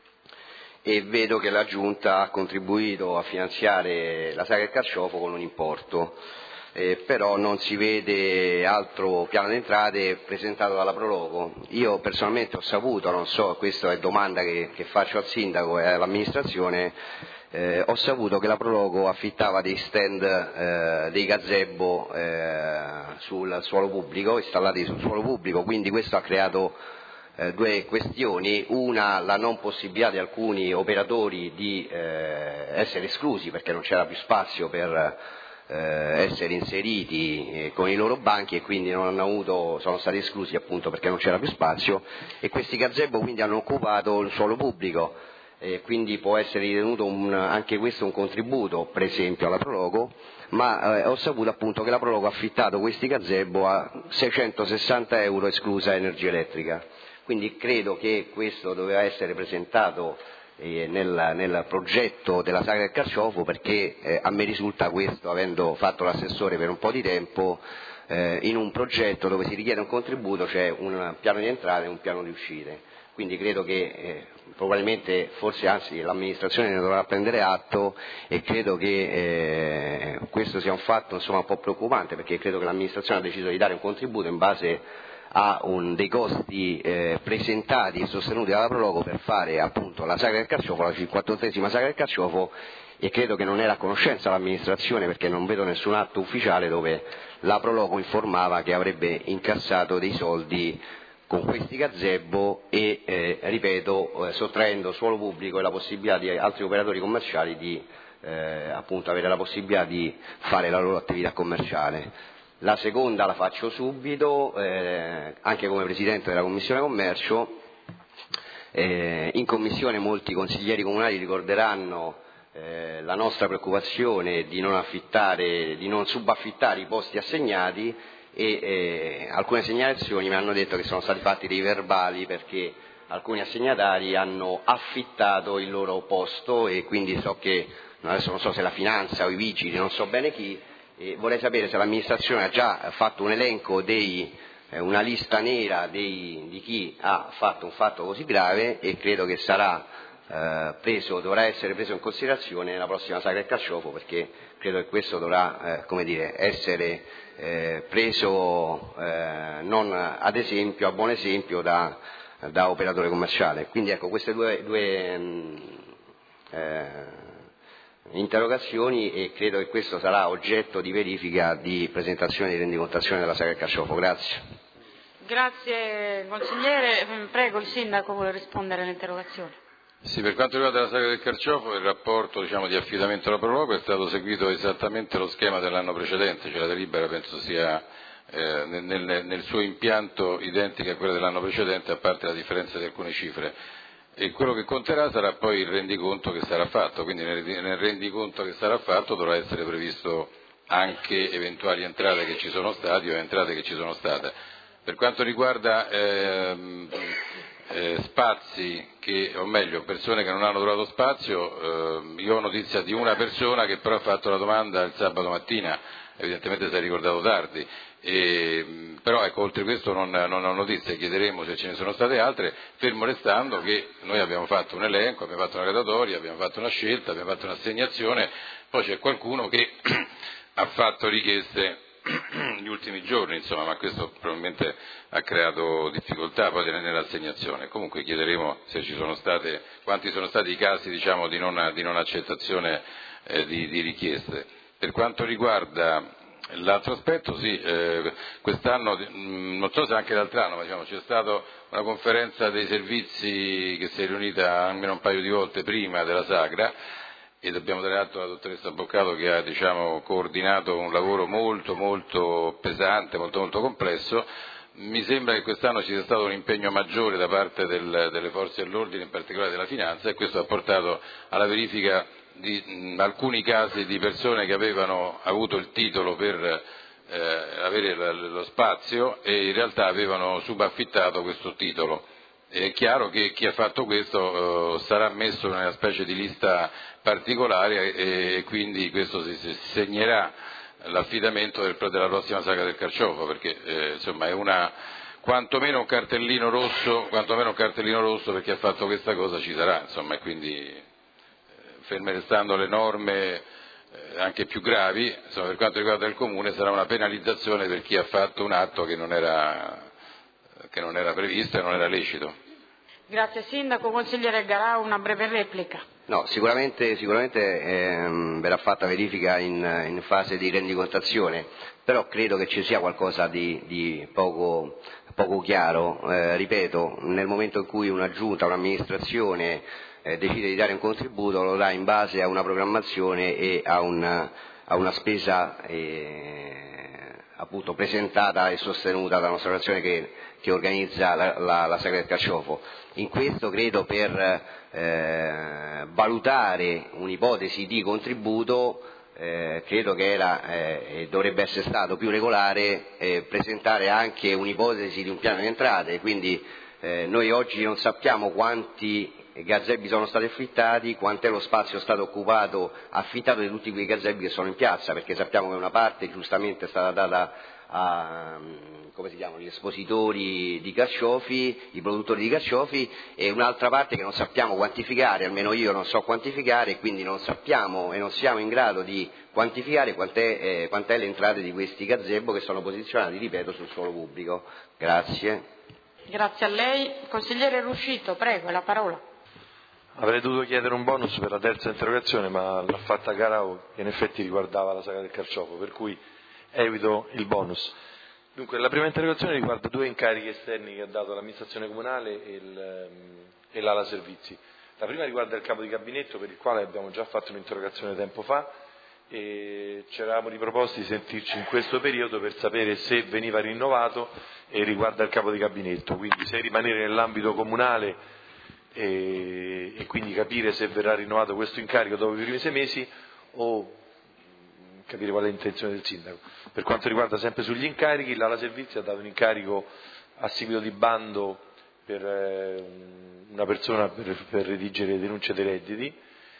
e vedo che la Giunta ha contribuito a finanziare la sagra del carciofo con un importo, eh, però non si vede altro piano di entrate presentato dalla Prologo. Io personalmente ho saputo, non so, questa è domanda che, che faccio al Sindaco e all'amministrazione, eh, ho saputo che la Prologo affittava dei stand, eh, dei gazebo eh, sul suolo pubblico, installati sul suolo pubblico, quindi questo ha creato eh, due questioni: una, la non possibilità di alcuni operatori di eh, essere esclusi perché non c'era più spazio per eh, essere inseriti eh, con i loro banchi e quindi non hanno avuto, sono stati esclusi appunto perché non c'era più spazio, e questi gazebo quindi hanno occupato il suolo pubblico. Eh, quindi può essere ritenuto un, anche questo un contributo, per esempio, alla Prologo, ma eh, ho saputo appunto che la Prologo ha affittato questi gazebo a seicentosessanta euro esclusa energia elettrica, quindi credo che questo doveva essere presentato eh, nel, nel progetto della sagra del carciofo, perché eh, a me risulta questo, avendo fatto l'assessore per un po' di tempo, eh, in un progetto dove si richiede un contributo c'è un piano di entrate e un piano di uscite, quindi credo che eh, probabilmente, forse anzi l'amministrazione ne dovrà prendere atto, e credo che eh, questo sia un fatto insomma, un po' preoccupante, perché credo che l'amministrazione ha deciso di dare un contributo in base a un, dei costi eh, presentati e sostenuti dalla Prologo per fare appunto la Sagra del Carciofo, la cinquantottesima Sagra del Carciofo, e credo che non era a conoscenza l'amministrazione, perché non vedo nessun atto ufficiale dove la Prologo informava che avrebbe incassato dei soldi con questi gazebo e, eh, ripeto, eh, sottraendo suolo pubblico e la possibilità di altri operatori commerciali di eh, appunto avere la possibilità di fare la loro attività commerciale. La seconda la faccio subito, eh, anche come Presidente della Commissione Commercio. Eh, in Commissione molti consiglieri comunali ricorderanno eh, la nostra preoccupazione di non affittare, di non subaffittare i posti assegnati, e eh, alcune segnalazioni mi hanno detto che sono stati fatti dei verbali perché alcuni assegnatari hanno affittato il loro posto, e quindi so che, adesso non so se la finanza o i vigili, non so bene chi, e vorrei sapere se l'amministrazione ha già fatto un elenco dei, eh, una lista nera dei, di chi ha fatto un fatto così grave, e credo che sarà eh, preso, dovrà essere preso in considerazione nella prossima Sagra del Carciofo, perché credo che questo dovrà eh, come dire, essere eh, preso eh, non ad esempio, a buon esempio da, da operatore commerciale. Quindi ecco, queste due, due mh, eh, interrogazioni, e credo che questo sarà oggetto di verifica di presentazione di rendicontazione della Sagra del Carciofo. Grazie. Grazie consigliere, prego il Sindaco vuole rispondere all'interrogazione. Sì, per quanto riguarda la Sagra del Carciofo, il rapporto diciamo, di affidamento alla Prologo è stato seguito esattamente lo schema dell'anno precedente, cioè la delibera penso sia eh, nel, nel suo impianto identica a quella dell'anno precedente, a parte la differenza di alcune cifre. E quello che conterà sarà poi il rendiconto che sarà fatto, quindi nel, nel rendiconto che sarà fatto dovrà essere previsto anche eventuali entrate che ci sono state o entrate che ci sono state. Per quanto riguarda ehm, eh, spazi, che, o meglio persone che non hanno trovato spazio, eh, io ho notizia di una persona che però ha fatto la domanda il sabato mattina, evidentemente si è ricordato tardi, e, però ecco, oltre questo non, non ho notizie, chiederemo se ce ne sono state altre, fermo restando che noi abbiamo fatto un elenco, abbiamo fatto una graduatoria, abbiamo fatto una scelta, abbiamo fatto un'assegnazione, poi c'è qualcuno che ha fatto richieste negli ultimi giorni, insomma, ma questo probabilmente ha creato difficoltà poi nell'assegnazione. Comunque chiederemo se ci sono state, quanti sono stati i casi diciamo, di, non, di non accettazione eh, di, di richieste. Per quanto riguarda l'altro aspetto, sì, eh, quest'anno, mh, non so se anche l'altro anno, ma diciamo, c'è stata una conferenza dei servizi che si è riunita almeno un paio di volte prima della Sagra, e dobbiamo dare atto alla dottoressa Boccato che ha diciamo, coordinato un lavoro molto molto pesante, molto molto complesso. Mi sembra che quest'anno ci sia stato un impegno maggiore da parte del, delle forze dell'ordine, in particolare della finanza, e questo ha portato alla verifica di mh, alcuni casi di persone che avevano avuto il titolo per eh, avere l- lo spazio e in realtà avevano subaffittato questo titolo. È chiaro che chi ha fatto questo eh, sarà messo in una specie di lista particolare e, e quindi questo si, si segnerà l'affidamento del, della prossima Sagra del Carciofo, perché eh, insomma è una quantomeno un cartellino rosso, quantomeno un cartellino rosso per chi ha fatto questa cosa ci sarà, insomma, e quindi eh, ferme restando le norme eh, anche più gravi, insomma, per quanto riguarda il Comune sarà una penalizzazione per chi ha fatto un atto che non era che non era previsto e non era lecito. Grazie Sindaco. Consigliere Garau, una breve replica. No, sicuramente, sicuramente ehm, verrà fatta verifica in, in fase di rendicontazione, però credo che ci sia qualcosa di, di poco, poco chiaro. Eh, ripeto, nel momento in cui una giunta, un'amministrazione eh, decide di dare un contributo, lo dà in base a una programmazione e a una, a una spesa eh, appunto presentata e sostenuta dalla nostra organizzazione che, che organizza la, la, la Sagra del Carciofo. In questo credo per eh, valutare un'ipotesi di contributo eh, credo che era eh, e dovrebbe essere stato più regolare eh, presentare anche un'ipotesi di un piano di entrate, quindi eh, noi oggi non sappiamo quanti gazebi sono stati affittati, quant'è lo spazio stato occupato, affittato di tutti quei gazebi che sono in piazza, perché sappiamo che una parte giustamente è stata data a come si chiamano, gli espositori di carciofi, i produttori di carciofi, e un'altra parte che non sappiamo quantificare, almeno io non so quantificare, e quindi non sappiamo e non siamo in grado di quantificare quant'è, eh, quant'è le entrate di questi gazebo che sono posizionati, ripeto, sul suolo pubblico. Grazie. Grazie a lei. Consigliere Ruscito, prego, la parola. Avrei dovuto chiedere un bonus per la terza interrogazione, ma l'ha fatta Garau, che in effetti riguardava la saga del carciofo, per cui evito il bonus. Dunque, la prima interrogazione riguarda due incarichi esterni che ha dato l'amministrazione comunale e, il, e l'ala servizi. La prima riguarda il capo di gabinetto, per il quale abbiamo già fatto un'interrogazione tempo fa, e ci eravamo riproposti di sentirci in questo periodo per sapere se veniva rinnovato, e riguarda il capo di gabinetto, quindi se rimanere nell'ambito comunale e, e quindi capire se verrà rinnovato questo incarico dopo i primi sei mesi o capire qual è l'intenzione del sindaco. Per quanto riguarda sempre sugli incarichi, l'ala servizi ha dato un incarico a seguito di bando per eh, una persona per, per redigere denunce dei redditi,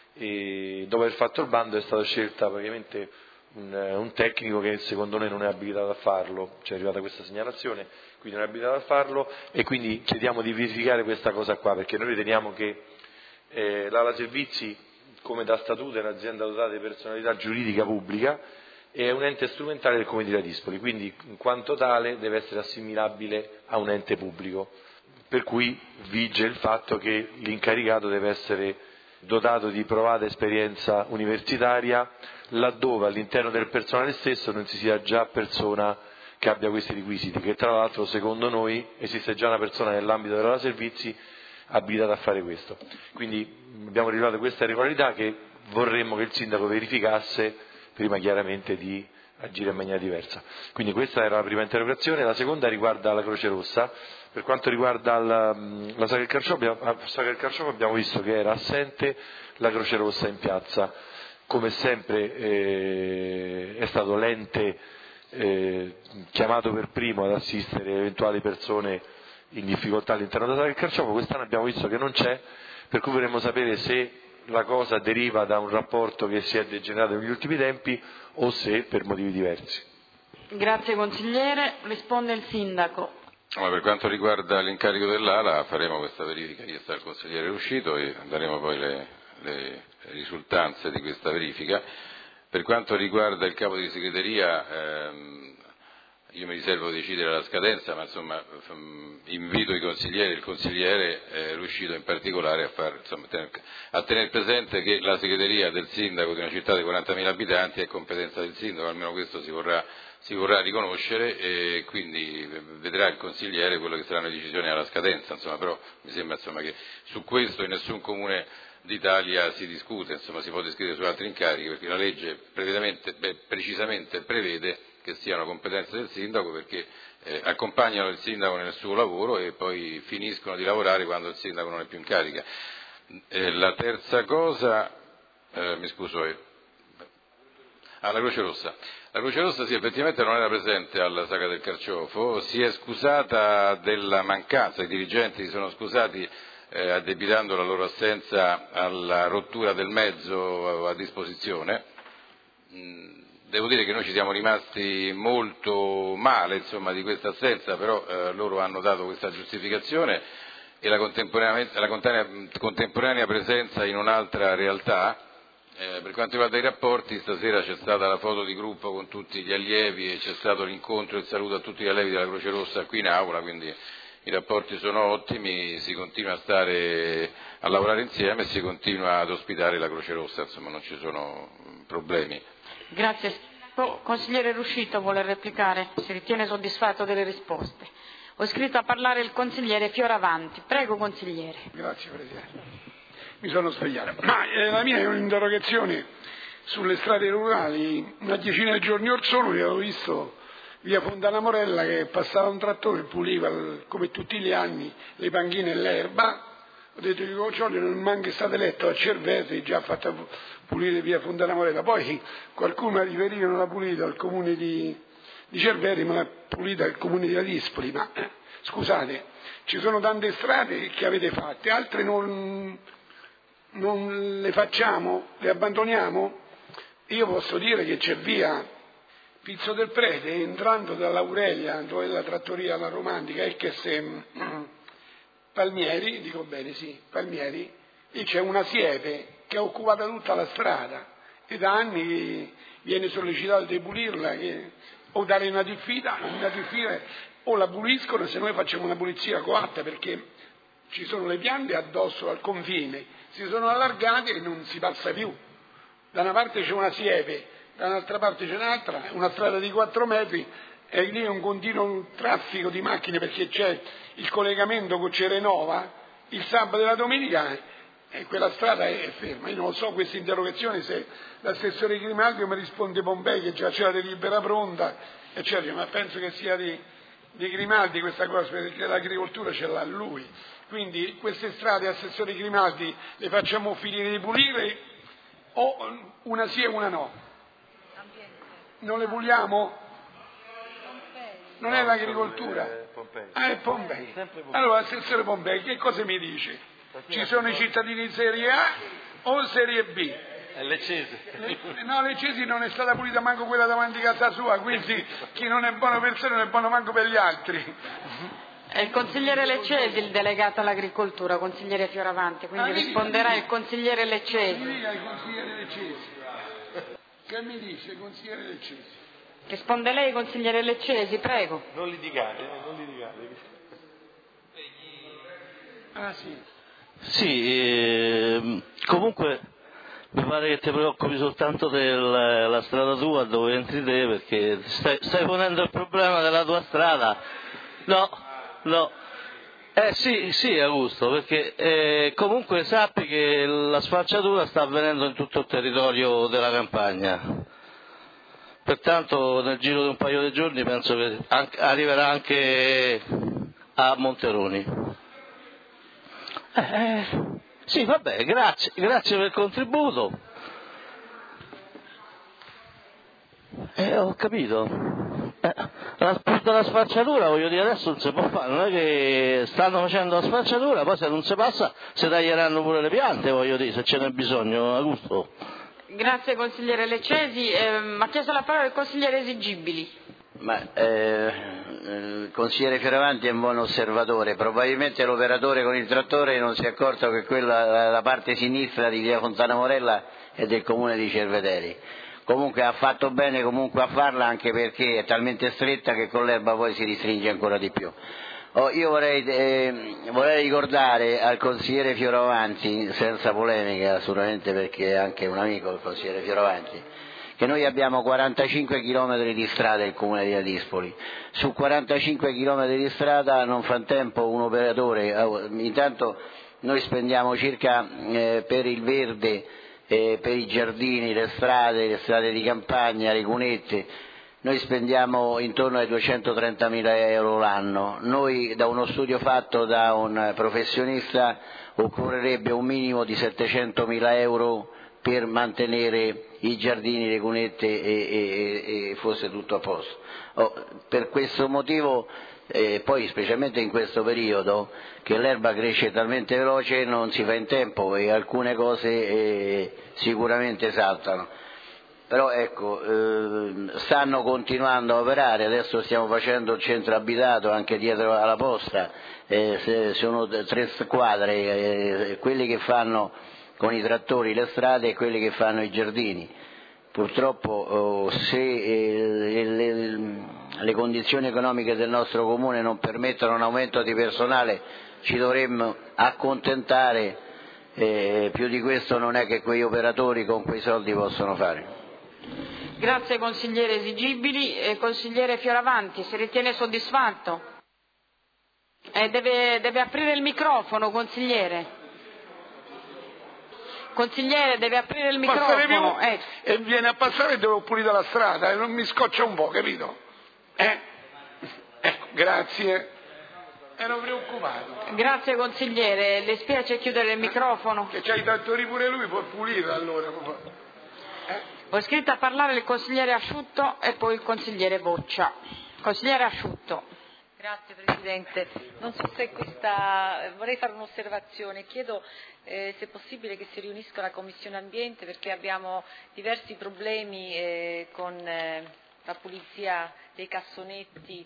e dopo aver fatto il bando è stata scelta praticamente un, un tecnico che secondo noi non è abilitato a farlo, ci è arrivata questa segnalazione, quindi non è abilitato a farlo, e quindi chiediamo di verificare questa cosa qua, perché noi riteniamo che eh, l'ala servizi, come da statuto, è un'azienda dotata di personalità giuridica pubblica e è un ente strumentale del Comune di Ladispoli, quindi in quanto tale deve essere assimilabile a un ente pubblico, per cui vige il fatto che l'incaricato deve essere dotato di provata esperienza universitaria, laddove all'interno del personale stesso non ci sia già persona che abbia questi requisiti, che tra l'altro secondo noi esiste già una persona nell'ambito della servizi abilitata a fare questo. Quindi abbiamo rilevato questa irregolarità che vorremmo che il sindaco verificasse prima chiaramente di agire in maniera diversa. Quindi questa era la prima interrogazione. La seconda riguarda la Croce Rossa. Per quanto riguarda la, la Sagra del Carciofo, la Sagra del Carciofo abbiamo visto che era assente la Croce Rossa in piazza. Come sempre eh, è stato l'ente eh, chiamato per primo ad assistere eventuali persone in difficoltà all'interno della Sagra del Carciofo. Quest'anno abbiamo visto che non c'è, per cui vorremmo sapere se la cosa deriva da un rapporto che si è degenerato negli ultimi tempi o se per motivi diversi. Grazie consigliere. Risponde il sindaco. Ma per quanto riguarda l'incarico dell'ala faremo questa verifica chiesta al consigliere Ruscito e daremo poi le, le risultanze di questa verifica. Per quanto riguarda il capo di segreteria, ehm, io mi riservo di decidere la scadenza, ma insomma invito i consiglieri, il consigliere eh, Ruscito in particolare a, far, insomma, tener, a tenere presente che la segreteria del sindaco di una città di quarantamila abitanti è competenza del sindaco, almeno questo si vorrà, si vorrà riconoscere, e quindi vedrà il consigliere quello che saranno le decisioni alla scadenza, insomma, però mi sembra insomma, che su questo in nessun comune d'Italia si discute, insomma, si può discutere su altri incarichi perché la legge beh, precisamente prevede che siano competenze del sindaco, perché eh, accompagnano il sindaco nel suo lavoro e poi finiscono di lavorare quando il sindaco non è più in carica. Eh, la terza cosa, eh, mi scuso, eh, ah, la Croce Rossa. La Croce Rossa sì, effettivamente non era presente alla Sagra del Carciofo, si è scusata della mancanza, i dirigenti si sono scusati eh, addebitando la loro assenza alla rottura del mezzo a disposizione. Mm. Devo dire che noi ci siamo rimasti molto male insomma, di questa assenza, però eh, loro hanno dato questa giustificazione e la, la contemporanea, contemporanea presenza in un'altra realtà. Eh, per quanto riguarda i rapporti, stasera c'è stata la foto di gruppo con tutti gli allievi e c'è stato l'incontro e il saluto a tutti gli allievi della Croce Rossa qui in aula, quindi i rapporti sono ottimi, si continua a stare a lavorare insieme e si continua ad ospitare la Croce Rossa, insomma non ci sono problemi. Grazie. Consigliere Ruscito vuole replicare, si ritiene soddisfatto delle risposte. Ho iscritto a parlare il consigliere Fioravanti. Prego consigliere. Grazie Presidente. Mi sono svegliato. Ma eh, la mia è un'interrogazione sulle strade rurali. Una decina di giorni or sono avevo visto via Fontana Morella che passava un trattore e puliva come tutti gli anni le panchine e l'erba. Ho detto che Coccioli non manca stato eletto a Cervesi, già fatto pulire via Fontana Morella. Poi qualcuno ha riferito che non l'ha pulito al comune di, di Cervesi, ma l'ha pulita al comune di Ladispoli. Ma eh, scusate, ci sono tante strade che avete fatte, altre non, non le facciamo, le abbandoniamo. Io posso dire che c'è via Pizzo del Prete, entrando dall'Aurelia, dove è la trattoria La Romantica, e che se Palmieri, dico bene, sì, Palmieri, lì c'è una siepe che ha occupato tutta la strada e da anni viene sollecitato di pulirla, che, o dare una diffida, una diffida, o la puliscono se noi facciamo una pulizia coatta, perché ci sono le piante addosso al confine, si sono allargate e non si passa più. Da una parte c'è una siepe, da un'altra parte c'è un'altra, una strada di quattro metri, e lì è un continuo traffico di macchine perché c'è il collegamento con Cerenova il sabato e la domenica e quella strada è ferma. Io non so questa interrogazione se l'assessore Grimaldi mi risponde Pompei che già c'è la delibera pronta, eccetera, ma penso che sia di, di Grimaldi questa cosa, perché l'agricoltura ce l'ha lui. Quindi queste strade, assessore Grimaldi, le facciamo finire di pulire o una sì e una no? Non le puliamo? Non è l'agricoltura? Ah, è Pompei. Allora, assessore Pompei, che cosa mi dice? Ci sono i cittadini di serie A o serie B? È Leccese. Le, no, Leccesi non è stata pulita manco quella davanti a casa sua, quindi chi non è buono per sé non è buono manco per gli altri. È il consigliere Leccesi il delegato all'agricoltura, consigliere Fioravanti, quindi ah, risponderà il consigliere Leccesi. Mi dica il consigliere Leccesi. Che mi dice il consigliere Leccesi? Risponde lei, consigliere Leccesi, prego. Non litigate, eh, non litigate. Ah sì. Sì, eh, comunque mi pare che ti preoccupi soltanto della strada tua dove entri te, perché stai, stai ponendo il problema della tua strada. No, no. Eh sì, sì Augusto, perché eh, comunque sappi che la sfalciatura sta avvenendo in tutto il territorio della campagna. Pertanto nel giro di un paio di giorni penso che anche, arriverà anche a Monteroni. Eh, eh, sì, vabbè, grazie, grazie per il contributo. Eh, ho capito. Eh, la, la spacciatura, voglio dire, adesso non si può fare, non è che stanno facendo la spacciatura, poi se non si passa si taglieranno pure le piante, voglio dire, se ce n'è bisogno, Augusto. Grazie consigliere Leccesi, eh, mi ha chiesto la parola il consigliere Esigibili. Ma eh, il consigliere Fioravanti è un buon osservatore, probabilmente l'operatore con il trattore non si è accorto che quella, la parte sinistra di via Fontana Morella è del comune di Cerveteri. Comunque ha fatto bene comunque a farla, anche perché è talmente stretta che con l'erba poi si ristringe ancora di più. Oh, io vorrei, eh, vorrei ricordare al consigliere Fioravanti, senza polemica sicuramente perché è anche un amico il consigliere Fioravanti, che noi abbiamo quarantacinque chilometri di strada il comune di Ladispoli. Su quarantacinque chilometri di strada non fa tempo un operatore, intanto noi spendiamo circa eh, per il verde, eh, per i giardini, le strade, le strade di campagna, le cunette, noi spendiamo intorno ai duecentotrentamila euro l'anno. Noi, da uno studio fatto da un professionista, occorrerebbe un minimo di settecentomila euro per mantenere i giardini, le cunette e, e, e fosse tutto a posto. Oh, per questo motivo, eh, poi specialmente in questo periodo, che l'erba cresce talmente veloce, non si fa in tempo e alcune cose eh, sicuramente saltano. Però ecco, eh, stanno continuando a operare, adesso stiamo facendo il centro abitato anche dietro alla posta, eh, se, sono tre squadre, eh, quelli che fanno con i trattori le strade e quelli che fanno i giardini. Purtroppo oh, se eh, le, le condizioni economiche del nostro comune non permettono un aumento di personale, ci dovremmo accontentare, eh, più di questo non è che quegli operatori con quei soldi possono fare. Grazie consigliere Esigibili. Eh, consigliere Fioravanti, si ritiene soddisfatto? Eh, deve, deve aprire il microfono, consigliere. Consigliere, deve aprire il microfono. Eh. E viene a passare e devo pulire la strada e non mi scoccia un po', capito? Eh? Ecco, grazie. Ero preoccupato. Grazie consigliere, le spiace chiudere il microfono? Che c'ha i trattori pure lui, può pulire allora. Eh? Ho iscritto a parlare il consigliere Asciutto e poi il consigliere Boccia. Consigliere Asciutto. Grazie Presidente. Non so se questa, vorrei fare un'osservazione, chiedo eh, se è possibile che si riunisca la Commissione Ambiente perché abbiamo diversi problemi eh, con eh, la pulizia dei cassonetti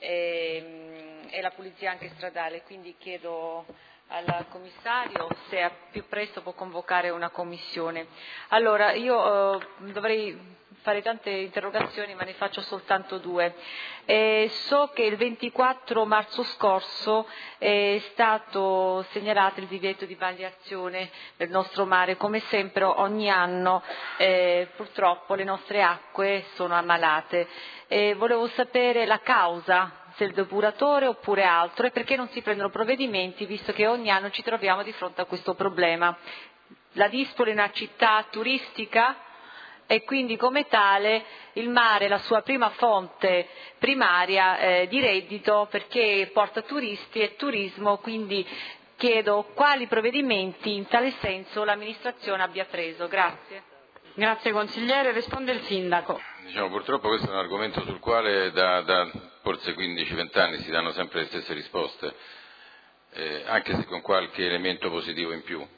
e, e la pulizia anche stradale, quindi chiedo al commissario se a più presto può convocare una commissione. Allora, io eh, dovrei fare tante interrogazioni, ma ne faccio soltanto due. Eh, so che il ventiquattro marzo scorso è stato segnalato il divieto di balneazione del nostro mare. Come sempre ogni anno eh, purtroppo le nostre acque sono ammalate. Eh, volevo sapere la causa, se il depuratore oppure altro, e perché non si prendono provvedimenti, visto che ogni anno ci troviamo di fronte a questo problema. La Dispoli è una città turistica e quindi come tale il mare è la sua prima fonte primaria eh, di reddito, perché porta turisti e turismo, quindi chiedo quali provvedimenti in tale senso l'amministrazione abbia preso. Grazie. Grazie consigliere, risponde il sindaco. Diciamo, purtroppo questo è un argomento sul quale da, da forse quindici venti anni si danno sempre le stesse risposte, eh, anche se con qualche elemento positivo in più.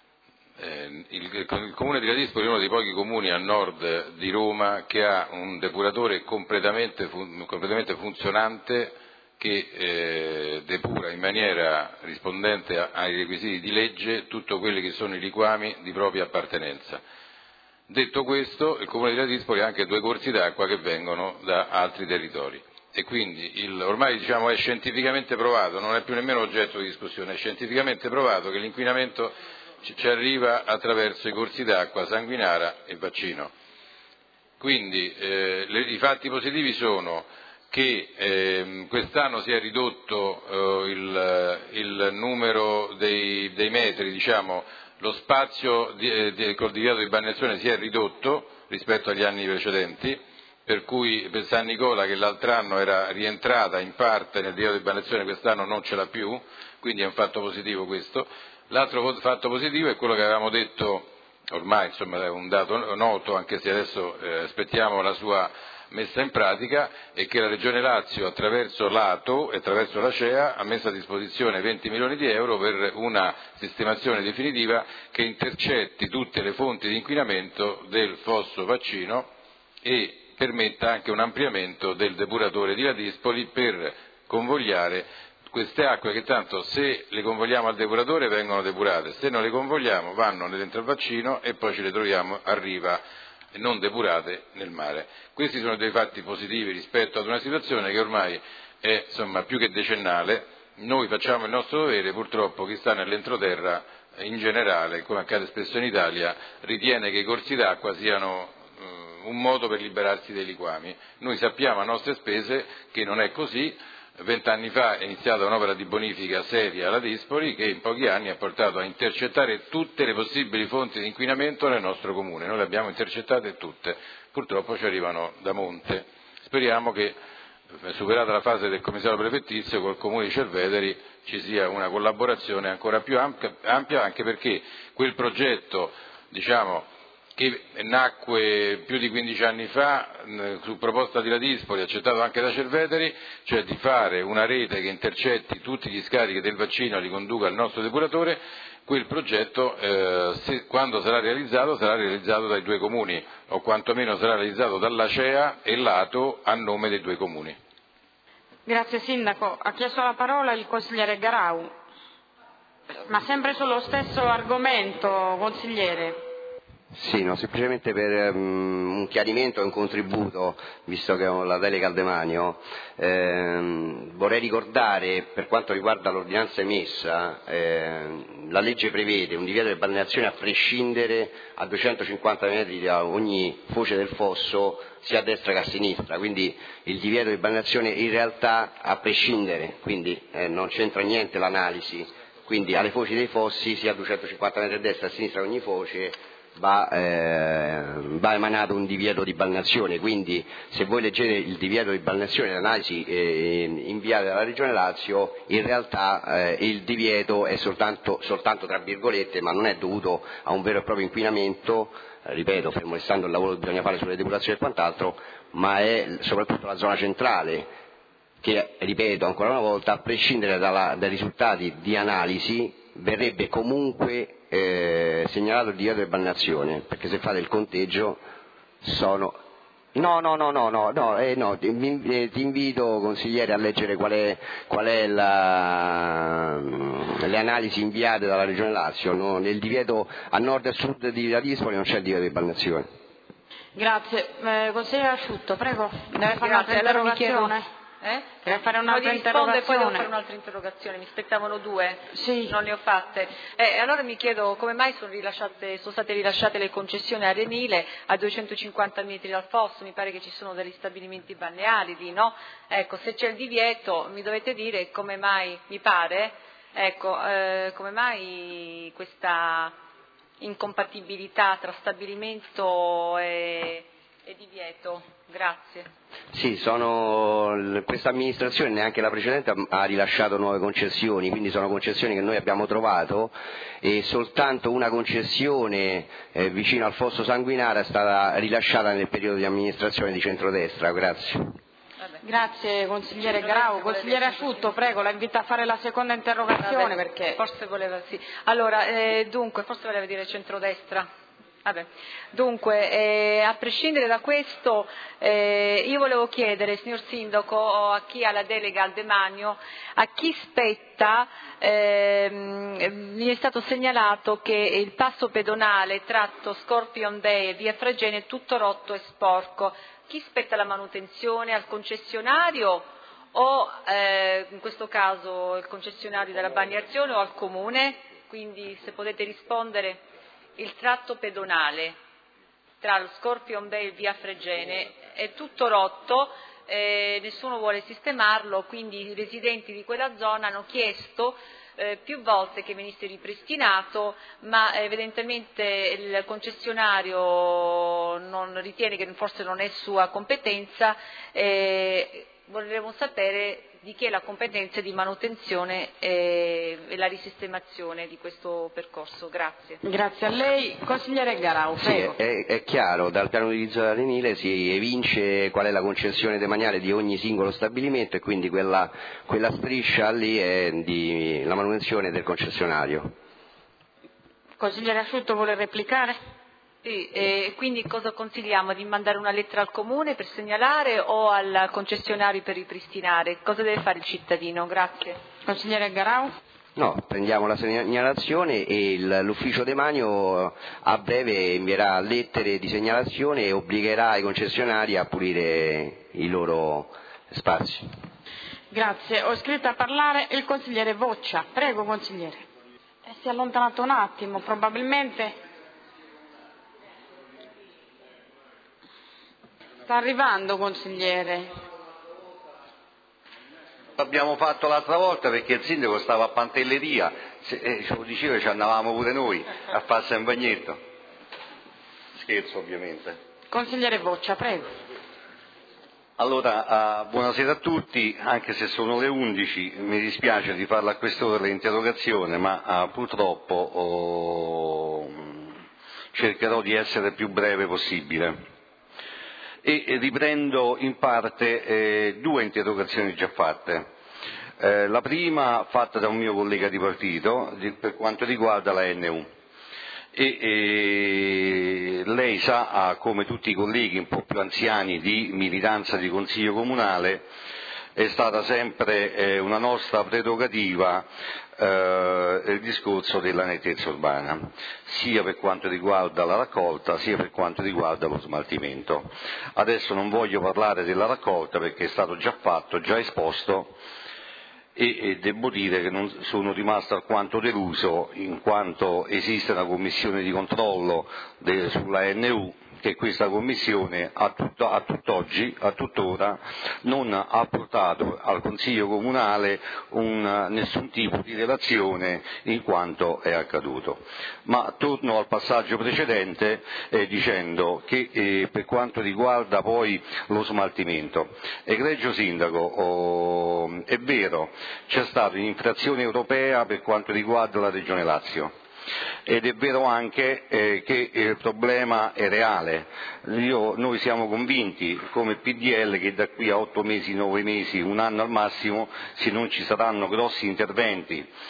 Eh, il, il comune di Ladispoli è uno dei pochi comuni a nord di Roma che ha un depuratore completamente, fun, completamente funzionante che eh, depura in maniera rispondente a, ai requisiti di legge tutto quelli che sono i liquami di propria appartenenza. Detto questo, il comune di Ladispoli ha anche due corsi d'acqua che vengono da altri territori e quindi il, ormai diciamo, è scientificamente provato, non è più nemmeno oggetto di discussione, è scientificamente provato che l'inquinamento ci arriva attraverso i corsi d'acqua Sanguinara e Vaccino. Quindi eh, le, i fatti positivi sono che eh, quest'anno si è ridotto eh, il, il numero dei, dei metri, diciamo, lo spazio di, di, col divieto di balneazione si è ridotto rispetto agli anni precedenti, per cui per San Nicola, che l'altro anno era rientrata in parte nel divieto di balneazione, quest'anno non ce l'ha più, quindi è un fatto positivo questo. L'altro fatto positivo è quello che avevamo detto, ormai insomma è un dato noto, anche se adesso eh, aspettiamo la sua messa in pratica, è che la Regione Lazio attraverso l'Ato e attraverso la C E A ha messo a disposizione venti milioni di euro per una sistemazione definitiva che intercetti tutte le fonti di inquinamento del fosso Vaccino e permetta anche un ampliamento del depuratore di Ladispoli per convogliare queste acque che tanto se le convogliamo al depuratore vengono depurate, se non le convogliamo vanno dentro il Vaccino e poi ce le troviamo a riva non depurate nel mare. Questi sono dei fatti positivi rispetto ad una situazione che ormai è insomma più che decennale. Noi facciamo il nostro dovere, purtroppo chi sta nell'entroterra in generale, come accade spesso in Italia, ritiene che i corsi d'acqua siano uh, un modo per liberarsi dei liquami. Noi sappiamo a nostre spese che non è così. Vent'anni fa è iniziata un'opera di bonifica seria alla Dispoli che in pochi anni ha portato a intercettare tutte le possibili fonti di inquinamento nel nostro comune. Noi le abbiamo intercettate tutte, purtroppo ci arrivano da monte. Speriamo che, superata la fase del commissario prefettizio, col comune di Cerveteri ci sia una collaborazione ancora più ampia, ampia anche perché quel progetto, diciamo, che nacque più di quindici anni fa su proposta di Ladispoli, accettato anche da Cerveteri, cioè di fare una rete che intercetti tutti gli scarichi del Vaccino e li conduca al nostro depuratore. Quel progetto eh, se, quando sarà realizzato sarà realizzato dai due comuni o quantomeno sarà realizzato dalla C E A e l'Ato a nome dei due comuni. Grazie Sindaco. Ha chiesto la parola il consigliere Garau, ma sempre sullo stesso argomento, consigliere. Sì, no, semplicemente per um, un chiarimento e un contributo, visto che ho la delega al demanio, ehm, vorrei ricordare, per quanto riguarda l'ordinanza emessa, ehm, la legge prevede un divieto di balneazione a prescindere a duecentocinquanta metri da ogni foce del fosso, sia a destra che a sinistra, quindi il divieto di balneazione in realtà a prescindere, quindi eh, non c'entra niente l'analisi, quindi alle foci dei fossi, sia a duecentocinquanta metri a destra e a sinistra ogni foce, Va, eh, va emanato un divieto di balneazione, quindi se voi leggete il divieto di balneazione, l'analisi eh, inviata dalla Regione Lazio, in realtà eh, il divieto è soltanto, soltanto tra virgolette, ma non è dovuto a un vero e proprio inquinamento, eh, ripeto, fermo restando il lavoro che bisogna fare sulle depurazioni e quant'altro, ma è soprattutto la zona centrale che, ripeto ancora una volta, a prescindere dalla, dai risultati di analisi, verrebbe comunque Eh, segnalato il divieto di balneazione, perché se fate il conteggio sono No, no, no, no, no, no, eh, no ti, eh, ti invito, consigliere, a leggere qual è, qual è la, le analisi inviate dalla Regione Lazio. No? Nel divieto a nord e sud di Ladispoli non c'è il divieto di balneazione. Grazie. Eh, consigliere Asciutto, prego. Deve fare un'altra Allora mi chiedo- interrogazione. Eh? Deve fare un'altra Poi rispondo e poi devo interrogazione. fare un'altra interrogazione, mi aspettavano due, Sì. non ne ho fatte. Eh, allora mi chiedo come mai sono, rilasciate, sono state rilasciate le concessioni a Arenile a duecentocinquanta metri dal fosso, mi pare che ci sono degli stabilimenti balneari lì, no? Ecco, se c'è il divieto mi dovete dire come mai, mi pare, ecco, eh, come mai questa incompatibilità tra stabilimento e, e divieto. Grazie. Sì, sono, questa amministrazione, neanche la precedente, ha rilasciato nuove concessioni, quindi sono concessioni che noi abbiamo trovato e soltanto una concessione eh, vicino al fosso sanguinare è stata rilasciata nel periodo di amministrazione di centrodestra. Grazie. Grazie consigliere Grau. Consigliere Asciutto, prego, la invito a fare la seconda interrogazione Vabbè, perché... forse voleva sì. Allora, eh, dunque, forse voleva dire centrodestra. Vabbè. Dunque, eh, a prescindere da questo, eh, io volevo chiedere, signor Sindaco, a chi ha la delega al demanio, a chi spetta, ehm, mi è stato segnalato che il passo pedonale tratto Scorpion Bay e via Fregene è tutto rotto e sporco. Chi spetta la manutenzione? Al concessionario o eh, in questo caso il concessionario della balneazione o al comune? Quindi se potete rispondere. Il tratto pedonale tra lo Scorpion Bay e via Fregene è tutto rotto, eh, nessuno vuole sistemarlo, quindi i residenti di quella zona hanno chiesto eh, più volte che venisse ripristinato, ma evidentemente il concessionario non ritiene che forse non è sua competenza. Eh, Vorremmo sapere di chi è la competenza di manutenzione e la risistemazione di questo percorso. Grazie. Grazie a lei. Consigliere Garau, Sì, prego. è, è chiaro, dal piano di utilizzo dell'Arenile si evince qual è la concessione demaniale di ogni singolo stabilimento e quindi quella, quella striscia lì è di la manutenzione del concessionario. Consigliere Asciutto vuole replicare? Sì, e quindi cosa consigliamo? Di mandare una lettera al comune per segnalare o al concessionario per ripristinare? Cosa deve fare il cittadino? Grazie. Consigliere Garau? No, prendiamo la segnalazione e il, l'ufficio demanio a breve invierà lettere di segnalazione e obbligherà i concessionari a pulire i loro spazi. Grazie. Ho iscritto a parlare il consigliere Voccia. Prego, consigliere. Eh, si è allontanato un attimo, probabilmente... Sta arrivando, consigliere. L'abbiamo fatto l'altra volta perché il sindaco stava a Pantelleria, se, eh, ce lo diceva, ci andavamo pure noi a farsi un bagnetto. Scherzo ovviamente. Consigliere Voccia, prego. Allora, uh, buonasera a tutti, anche se sono le undici, mi dispiace di farla a quest'ora l'interrogazione, ma uh, purtroppo oh, cercherò di essere il più breve possibile. E riprendo in parte eh, due interrogazioni già fatte. Eh, la prima fatta da un mio collega di partito di, per quanto riguarda la N U. E, e lei sa, ah, come tutti i colleghi un po' più anziani di militanza di Consiglio Comunale, è stata sempre eh, una nostra prerogativa eh, il discorso della nettezza urbana, sia per quanto riguarda la raccolta sia per quanto riguarda lo smaltimento. Adesso non voglio parlare della raccolta perché è stato già fatto, già esposto e, e devo dire che non sono rimasto alquanto deluso in quanto esiste una commissione di controllo de, sulla N U che questa Commissione a, tutto, a tutt'oggi, a tuttora, non ha portato al Consiglio Comunale un, nessun tipo di relazione in quanto è accaduto. Ma torno al passaggio precedente eh, dicendo che eh, per quanto riguarda poi lo smaltimento, egregio Sindaco, oh, è vero, c'è stata un'infrazione europea per quanto riguarda la Regione Lazio. Ed è vero anche eh, che il problema è reale. Io, noi siamo convinti come P D L che da qui a otto mesi, nove mesi, un anno al massimo, se non ci saranno grossi interventi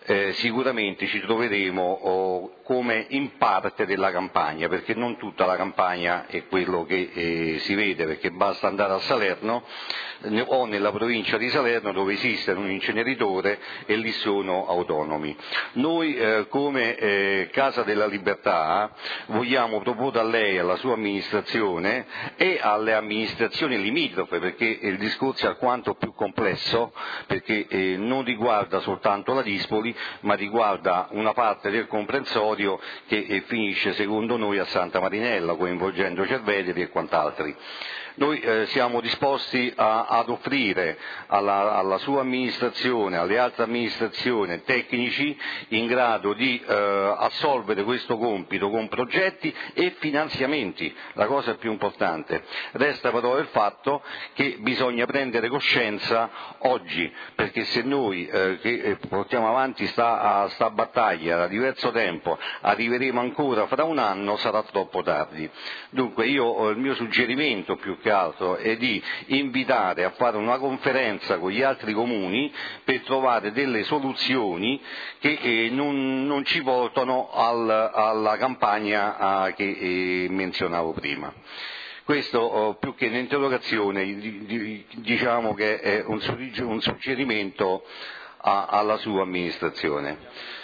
eh, sicuramente ci troveremo oh, come in parte della Campania, perché non tutta la Campania è quello che eh, si vede, perché basta andare a Salerno o nella provincia di Salerno dove esiste un inceneritore e lì sono autonomi. Noi eh, come eh, Casa della Libertà vogliamo proporre a lei, alla sua amministrazione e alle amministrazioni limitrofe, perché il discorso è alquanto più complesso, perché eh, non riguarda soltanto la Dispoli, ma riguarda una parte del comprensorio che eh, finisce secondo noi a Santa Marinella, coinvolgendo Cerveteri e quant'altri. Noi eh, siamo disposti a, ad offrire alla, alla sua amministrazione, alle altre amministrazioni, tecnici in grado di eh, assolvere questo compito con progetti e finanziamenti, la cosa più importante. Resta però il fatto che bisogna prendere coscienza oggi, perché se noi eh, che portiamo avanti sta, sta battaglia da diverso tempo arriveremo ancora fra un anno, sarà troppo tardi. Dunque io il mio suggerimento più che altro è di invitare a fare una conferenza con gli altri comuni per trovare delle soluzioni che eh, non, non ci portano al, alla campagna eh, che eh, menzionavo prima. Questo oh, più che un'interrogazione di, di, diciamo che è un, un suggerimento a, alla sua amministrazione.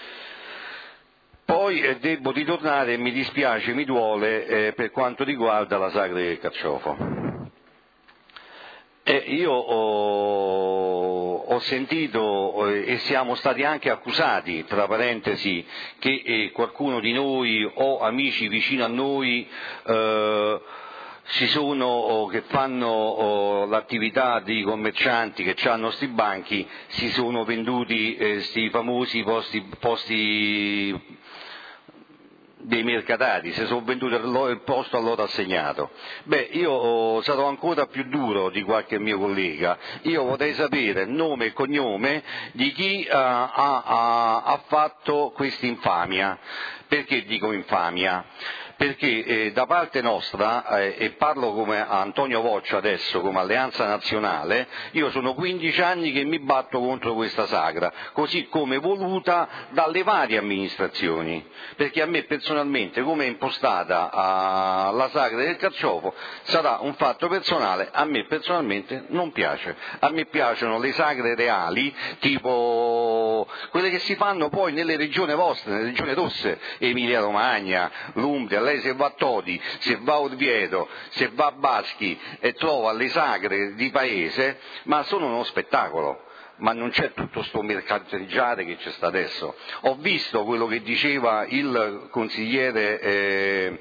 Poi eh, devo ritornare, mi dispiace, mi duole, eh, per quanto riguarda la Sagra del Carciofo. Eh, io ho, ho sentito eh, e siamo stati anche accusati, tra parentesi, che eh, qualcuno di noi o amici vicino a noi eh, ci sono o che fanno o, l'attività di commercianti che hanno sti banchi, si sono venduti questi eh, famosi posti, posti dei mercatari, si sono venduti il posto a loro assegnato. Beh, io sarò ancora più duro di qualche mio collega, io vorrei sapere nome e cognome di chi uh, ha, ha, ha fatto questa infamia. Perché dico infamia? Perché eh, da parte nostra, eh, e parlo come Antonio Voccia adesso, come Alleanza Nazionale, io sono quindici anni che mi batto contro questa sagra, così come voluta dalle varie amministrazioni, perché a me personalmente, come è impostata a, la sagra del Carciofo, sarà un fatto personale, a me personalmente non piace. A me piacciono le sagre reali, tipo quelle che si fanno poi nelle regioni vostre, nelle regioni rosse, Emilia Romagna, l'Umbria. Lei se va a Todi, se va a Orvieto, se va a Baschi e trova le sagre di paese, ma sono uno spettacolo. Ma non c'è tutto sto mercanteggiare che c'è sta adesso. Ho visto quello che diceva il consigliere eh,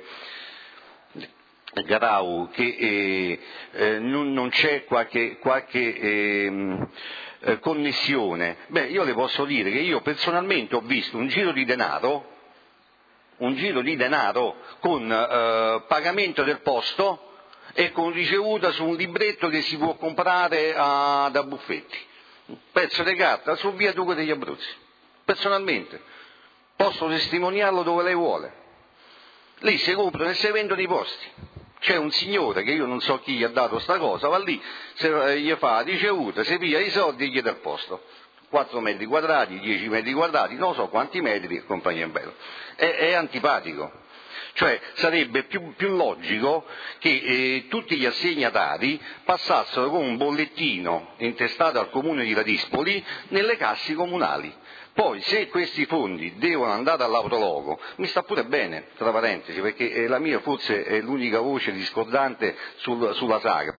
Garau, che eh, eh, non, non c'è qualche, qualche eh, eh, connessione. Beh, io le posso dire che io personalmente ho visto un giro di denaro, un giro di denaro con eh, pagamento del posto e con ricevuta su un libretto che si può comprare a, da Buffetti, un pezzo di carta su via Duca degli Abruzzi. Personalmente posso testimoniarlo dove lei vuole. Lì si comprano e si vendono i posti. C'è un signore che io non so chi gli ha dato sta cosa, va lì, se gli fa ricevuta, si piglia i soldi e gli dà il posto. quattro metri quadrati, dieci metri quadrati, non so quanti metri e compagnia bella. È, è antipatico. Cioè sarebbe più, più logico che eh, tutti gli assegnatari passassero con un bollettino intestato al comune di Ladispoli nelle casse comunali. Poi se questi fondi devono andare all'autologo, mi sta pure bene, tra parentesi, perché la mia forse è l'unica voce discordante sul, sulla sagra.